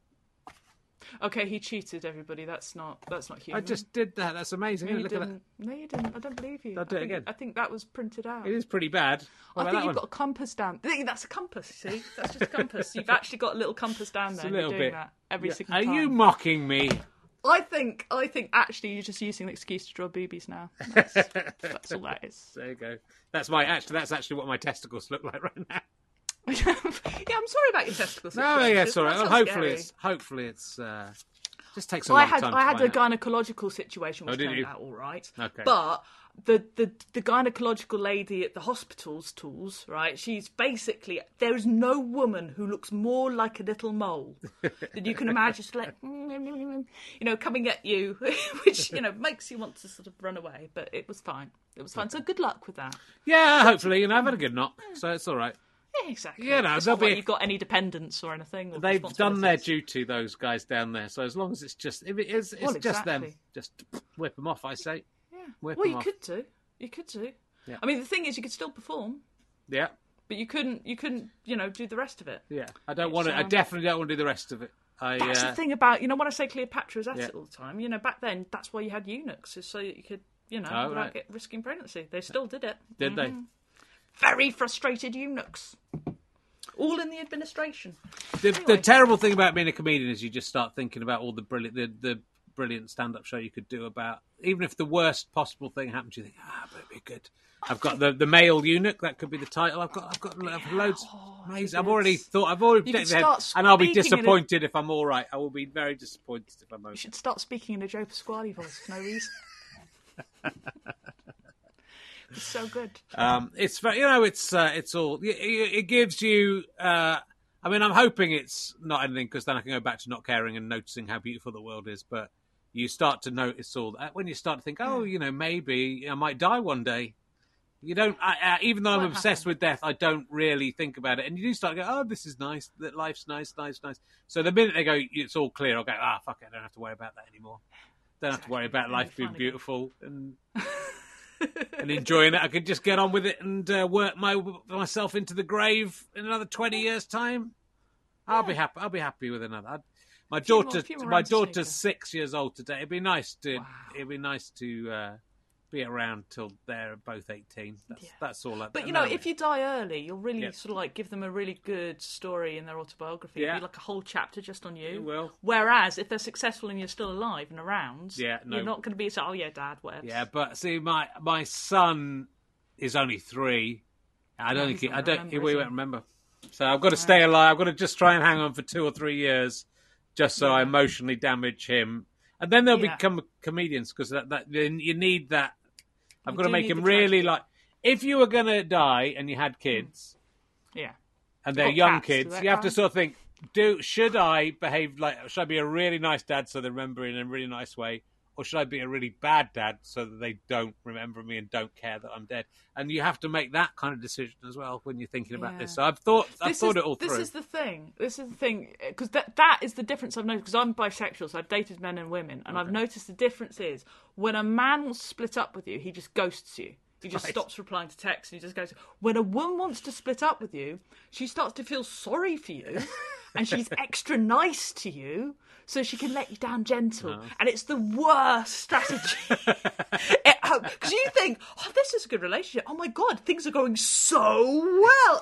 Okay, he cheated, everybody. That's not that's not I human. just did that. That's amazing. no, you Look at didn't. No, you didn't. I don't believe you. I'll do I it think, again. I think that was printed out. that. It is pretty bad. What I about think that you've one? got a compass down. I think That's a compass. See, that's just a compass. You've actually got a little compass down there. a and little you're doing bit. that every Yeah. single Are time. you mocking me? I think. I think actually you're just using the excuse to draw boobies now. That's, that's all that is. There you go. That's my actually. That's actually what my testicles look like right now. Yeah, I'm sorry about your testicles. No, yeah, situation. sorry. That Well, sounds hopefully scary. it's hopefully it's uh, just takes a Well, I long had time. I to had a find out. gynecological situation which Oh, did turned you? out all right. Okay. But the, the the gynecological lady at the hospital's tools, right? She's basically there is no woman who looks more like a little mole than you can imagine. Just like you know, coming at you, which you know makes you want to sort of run away. But it was fine. It was fine. So good luck with that. Yeah, hopefully. You know, I've had a good knock, so it's all right. Yeah, exactly. Yeah, no, it's there'll not like be- you've got any dependents or anything. Or They've done their responsibilities. duty, those guys down there. So as long as it's just if it is, it's Well, just them. exactly. Just whip them off, I say. Yeah. Whip Well, them you off. could do. You could do. Yeah. I mean, the thing is, you could still perform. Yeah, But you couldn't, you couldn't, you know, do the rest of it. yeah. I don't want to. It's, I um, definitely don't want to do the rest of it. I. That's uh, the thing about, you know, when I say Cleopatra was at Yeah. it all the time, you know, back then, that's why you had eunuchs, is so that you could, you know, Oh, without right. get, risking pregnancy. They still did it. Did they? Mhm. Very frustrated eunuchs. All in the administration. The, Anyway. the terrible thing about being a comedian is you just start thinking about all the brilliant, the, the brilliant stand-up show you could do about even if the worst possible thing happens, you think, ah, but it'd be good. I've got the, the male eunuch. That could be the title. I've got I've got loads. Oh, Amazing. I've already thought. I've already You protected could the head, start and I'll be speaking in a- disappointed if I'm all right. I will be very disappointed if I'm You okay. should start speaking in a Joe Pasquale voice for no reason. It's so good. Um, it's very, you know, it's uh, it's all. It, it gives you. Uh, I mean, I'm hoping it's not anything because then I can go back to not caring and noticing how beautiful the world is. But you start to notice all that when you start to think, oh, you know, maybe I might die one day. You don't, I, uh, even though I'm Won't obsessed happen. with death, I don't really think about it. And you do start to go, oh, this is nice. That life's nice, nice, nice. So the minute they go, it's all clear. I'll go, ah, fuck it. I don't have to worry about that anymore. Don't have to worry about Exactly. life Yeah, being fine beautiful and and enjoying it. I could just get on with it and uh, work my myself into the grave in another twenty years' time. I'll be happy. I'll be happy with another. I'd, my Few more- daughter, few more my rounds to take daughter's her. six years old today. It'd be nice to. Wow. It'd be nice to uh, be around till they're both eighteen. That's Yeah. that's all. I, But you know, no, if you die early, you'll really Yeah. sort of like give them a really good story in their autobiography. Yeah. It'll be like a whole chapter just on you. It will. Whereas if they're successful and you're still alive and around, Yeah, no. you're not going to be so. Oh yeah, Dad, whatever. Yeah, but see, my my son is only three. I don't No, think he's he, not I don't. gonna He, remember, we is he? won't remember. So I've got to stay alive. I've got to just try and hang on for two or three years, just so I emotionally damage him, and then they'll Yeah. become comedians because that, that then you need that. I've You got to do make need him the really tragedy. like. If you were going to die and you had kids Yeah. and they're Got young cats, do kids, they you have to count? sort of think: Do should I behave like? Should I be a really nice dad so they remember in a really nice way? Or should I be a really bad dad so that they don't remember me and don't care that I'm dead? And you have to make that kind of decision as well when you're thinking about Yeah. this. So I've thought, I've This thought is, it all this through. is the thing. This is the thing because that that is the difference I've noticed. Because I'm bisexual, so I've dated men and women, and I've noticed the difference is when a man wants to split up with you, he just ghosts you. He just Right. stops replying to texts and he just goes. When a woman wants to split up with you, she starts to feel sorry for you, and she's extra nice to you, so she can let you down gentle. And it's the worst strategy. Because you think, oh, this is a good relationship. Oh my God, things are going so well.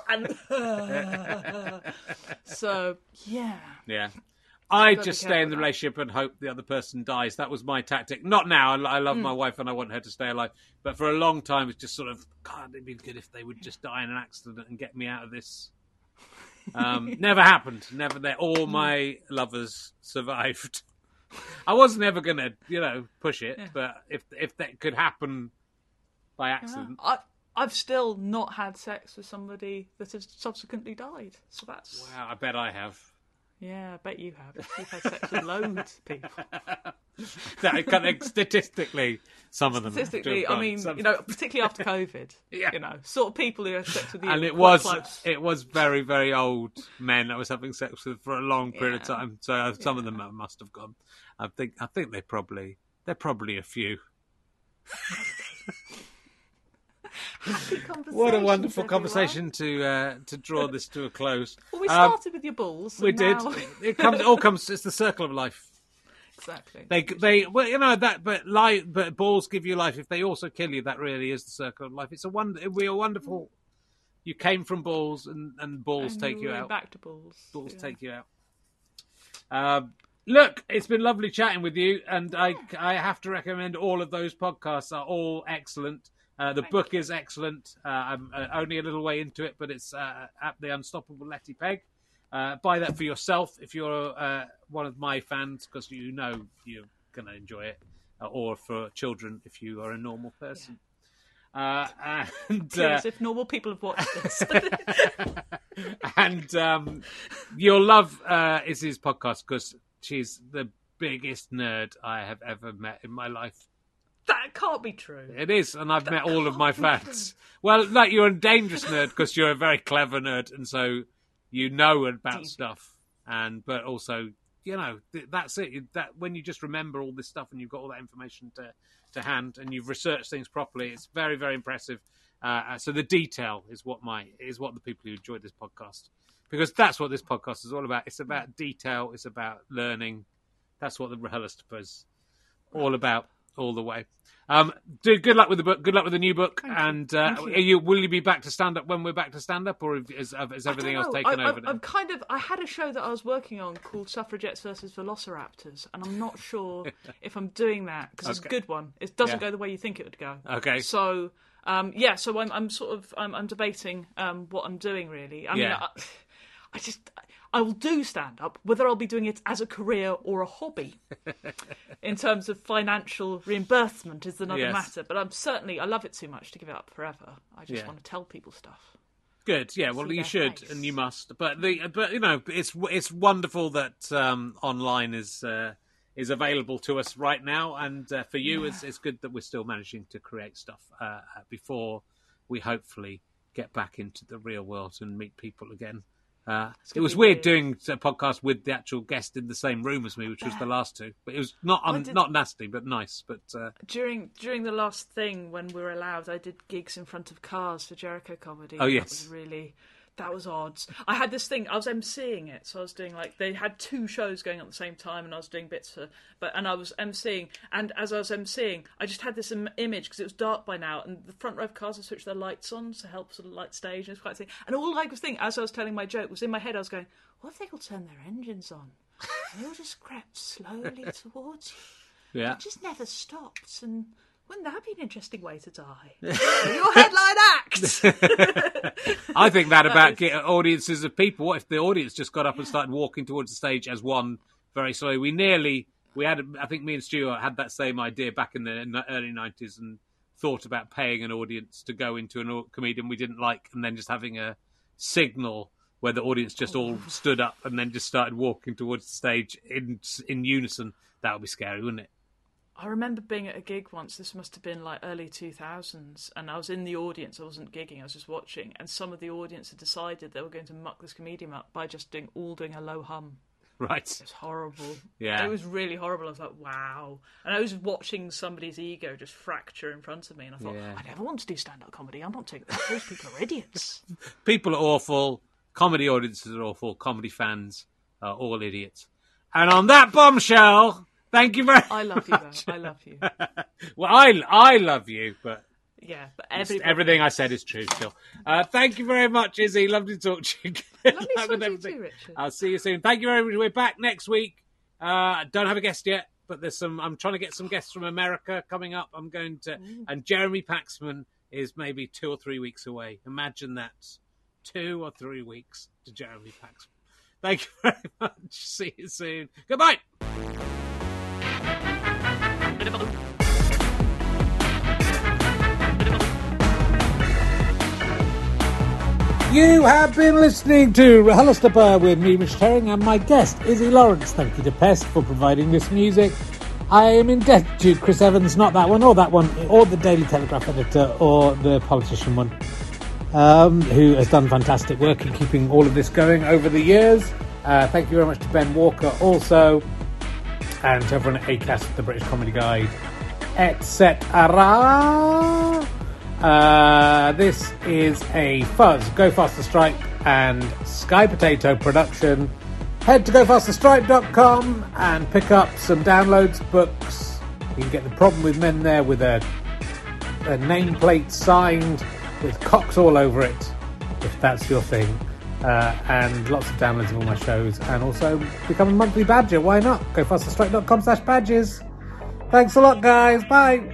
And so, yeah. Yeah. I gotta just be stay in careful the with that. relationship and hope the other person dies. That was my tactic. Not now. I, I Hmm. love my wife and I want her to stay alive. But for a long time, it's just sort of, God, it'd be good if they would just die in an accident and get me out of this. Um, never happened. Never there. All my lovers survived. I was never going to, you know, push it. But if if that could happen by accident. I, I've still not had sex with somebody that has subsequently died. So that's... Wow, I bet I have. Yeah, I bet you have. You've had sex with loads of people. That kind of statistically, some of them. have Statistically, gone. I mean, Some- you know, particularly after COVID, Yeah. you know, sort of people who have sex with you and are it quite was close. it was very very old men I was having sex with for a long period of Yeah. time. So uh, some of them must have gone. I think I think they probably they're probably a few. What a wonderful Conversations, conversation to uh, to draw this to a close. everyone. Well, we Um, started with your balls. we and did. now- It comes. It all comes. It's the circle of life. Exactly. They they well you know that but life but balls give you life. If they also kill you, that really is the circle of life. It's a wonder. We are wonderful. You came from balls, and, and balls And take you we're out. Back to balls. Balls yeah. take you out. Um, look, it's been lovely chatting with you, and I I have to recommend all of those podcasts are all excellent. Uh, the Thank book is excellent. Uh, I'm uh, only a little way into it, but it's uh, at The Unstoppable Letty Peg. Uh, buy that for yourself if you're uh, one of my fans, because you know you're going to enjoy it, uh, or for children if you are a normal person. Uh, and uh, Curious if normal people have watched this. and um, you'll love uh, Izzy's podcast because she's the biggest nerd I have ever met in my life. That can't be true. It is, and I've met all of my fans. Well, like you're a dangerous nerd because you're a very clever nerd, and so you know about Deep. stuff. And but also, you know, th- that's it. That when you just remember all this stuff and you've got all that information to to hand and you've researched things properly, it's very, very impressive. Uh, so the detail is what my is what the people who enjoy this podcast, because that's what this podcast is all about. It's about detail. It's about learning. That's what the RHLSTP is all about all the way. Um, do good luck with the book. Good luck with the new book. Thank and you. uh, Thank you. Are you will you be back to stand up when we're back to stand up, or is, is everything else taken I, over? I, now? I'm kind of. I had a show that I was working on called Suffragettes versus Velociraptors, and I'm not sure if I'm doing that because it's a Okay. good one. It doesn't Yeah. go the way you think it would go. Okay. So. Um, yeah, so I'm, I'm sort of, I'm, I'm debating um, what I'm doing really. I mean, Yeah. I, I just, I will do stand up, whether I'll be doing it as a career or a hobby. In terms of financial reimbursement is another Yes. matter, but I'm certainly, I love it too much to give it up forever. I just Yeah. want to tell people stuff. Good, yeah. Well, See you their should, face. and you must. But the, but you know, it's it's wonderful that um, online is uh, is available to us right now, and uh, for you, it's it's good that we're still managing to create stuff uh, before we hopefully get back into the real world and meet people again. Uh, it gonna was be weird weird. doing a podcast with the actual guest in the same room as me, which was the last two. But it was not I un, did- not nasty, but nice. But uh, During during the last thing when we were allowed, I did gigs in front of cars for Jericho Comedy. Oh, That yes. was really, that was odd. I had this thing. I was emceeing it, so I was doing like they had two shows going on at the same time, and I was doing bits for. But and I was emceeing, and as I was emceeing, I just had this Im- image because it was dark by now, and the front row of cars had switched their lights on to help sort of light stage, and it was quite a thing. And all I was thinking as I was telling my joke was in my head, I was going, "What if they all turn their engines on? And they all just crept slowly towards you." yeah, It just never stopped, and wouldn't that be an interesting way to die? Your headline act! I think that about is- get audiences of people. What if the audience just got up and started walking towards the stage as one very slowly? We nearly, we had, I think me and Stuart had that same idea back in the, in the early nineties and thought about paying an audience to go into a comedian we didn't like and then just having a signal where the audience just all stood up and then just started walking towards the stage in in unison. That would be scary, wouldn't it? I remember being at a gig once, this must have been like early two thousands, and I was in the audience, I wasn't gigging, I was just watching, and some of the audience had decided they were going to muck this comedian up by just doing all doing a low hum. Right. It was horrible. Yeah. It was really horrible. I was like, wow. And I was watching somebody's ego just fracture in front of me, and I thought, Yeah. I never want to do stand-up comedy. I'm not taking that. Those people are idiots. People are awful. Comedy audiences are awful. Comedy fans are all idiots. And on that bombshell, thank you very I love you, though. I love you. Well, I, I love you, but Yeah, but everybody... everything I said is true still. Uh, thank you very much, Izzy. Lovely to talk to you. Lovely to Love talk and to you everything. too, Richard. I'll see you soon. Thank you very much. We're back next week. Uh, don't have a guest yet, but there's some. I'm trying to get some guests from America coming up. I'm going to, and Jeremy Paxman is maybe two or three weeks away. Imagine that, two or three weeks to Jeremy Paxman. Thank you very much. See you soon. Goodbye. You have been listening to RHLSTP Bar with me, Richard Herring, and my guest, Izzy Lawrence. Thank you to Pest for providing this music. I am in debt to Chris Evans, not that one, or that one, or the Daily Telegraph editor, or the politician one, um, who has done fantastic work in keeping all of this going over the years. Uh, thank you very much to Ben Walker also, and to everyone at ACAST, the British Comedy Guide, et cetera. Uh, this is a Fuzz, Go Faster Stripe and Sky Potato production. Head to go faster stripe dot com and pick up some downloads, books. You can get The Problem with Men there with a, a nameplate signed with cocks all over it, if that's your thing. Uh, and lots of downloads of all my shows. And also become a monthly badger. Why not? go faster stripe dot com slash badges. Thanks a lot, guys. Bye.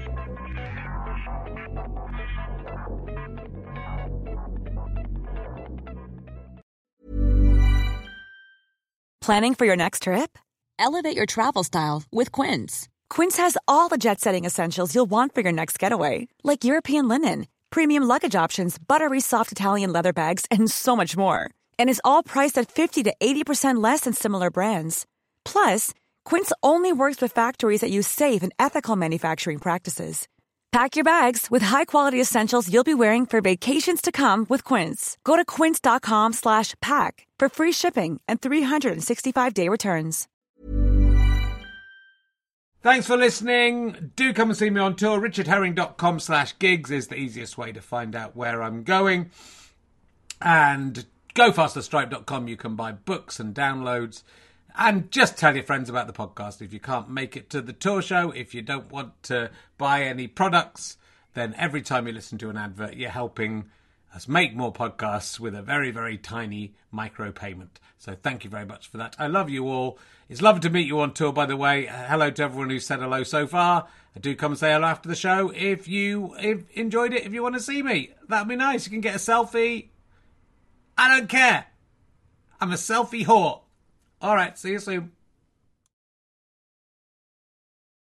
Planning for your next trip? Elevate your travel style with Quince. Quince has all the jet-setting essentials you'll want for your next getaway, like European linen, premium luggage options, buttery soft Italian leather bags, and so much more. And is all priced at fifty to eighty percent less than similar brands. Plus, Quince only works with factories that use safe and ethical manufacturing practices. Pack your bags with high-quality essentials you'll be wearing for vacations to come with Quince. Go to quince dot com slash pack for free shipping and three sixty-five day returns. Thanks for listening. Do come and see me on tour. richard herring dot com slash gigs is the easiest way to find out where I'm going. And go faster stripe dot com, you can buy books and downloads. And just tell your friends about the podcast. If you can't make it to the tour show, if you don't want to buy any products, then every time you listen to an advert, you're helping us make more podcasts with a very, very tiny micro payment. So thank you very much for that. I love you all. It's lovely to meet you on tour, by the way. Uh, hello to everyone who's said hello so far. Do come and say hello after the show if you if enjoyed it, if you want to see me. That'd be nice. You can get a selfie. I don't care. I'm a selfie whore. All right, see you soon.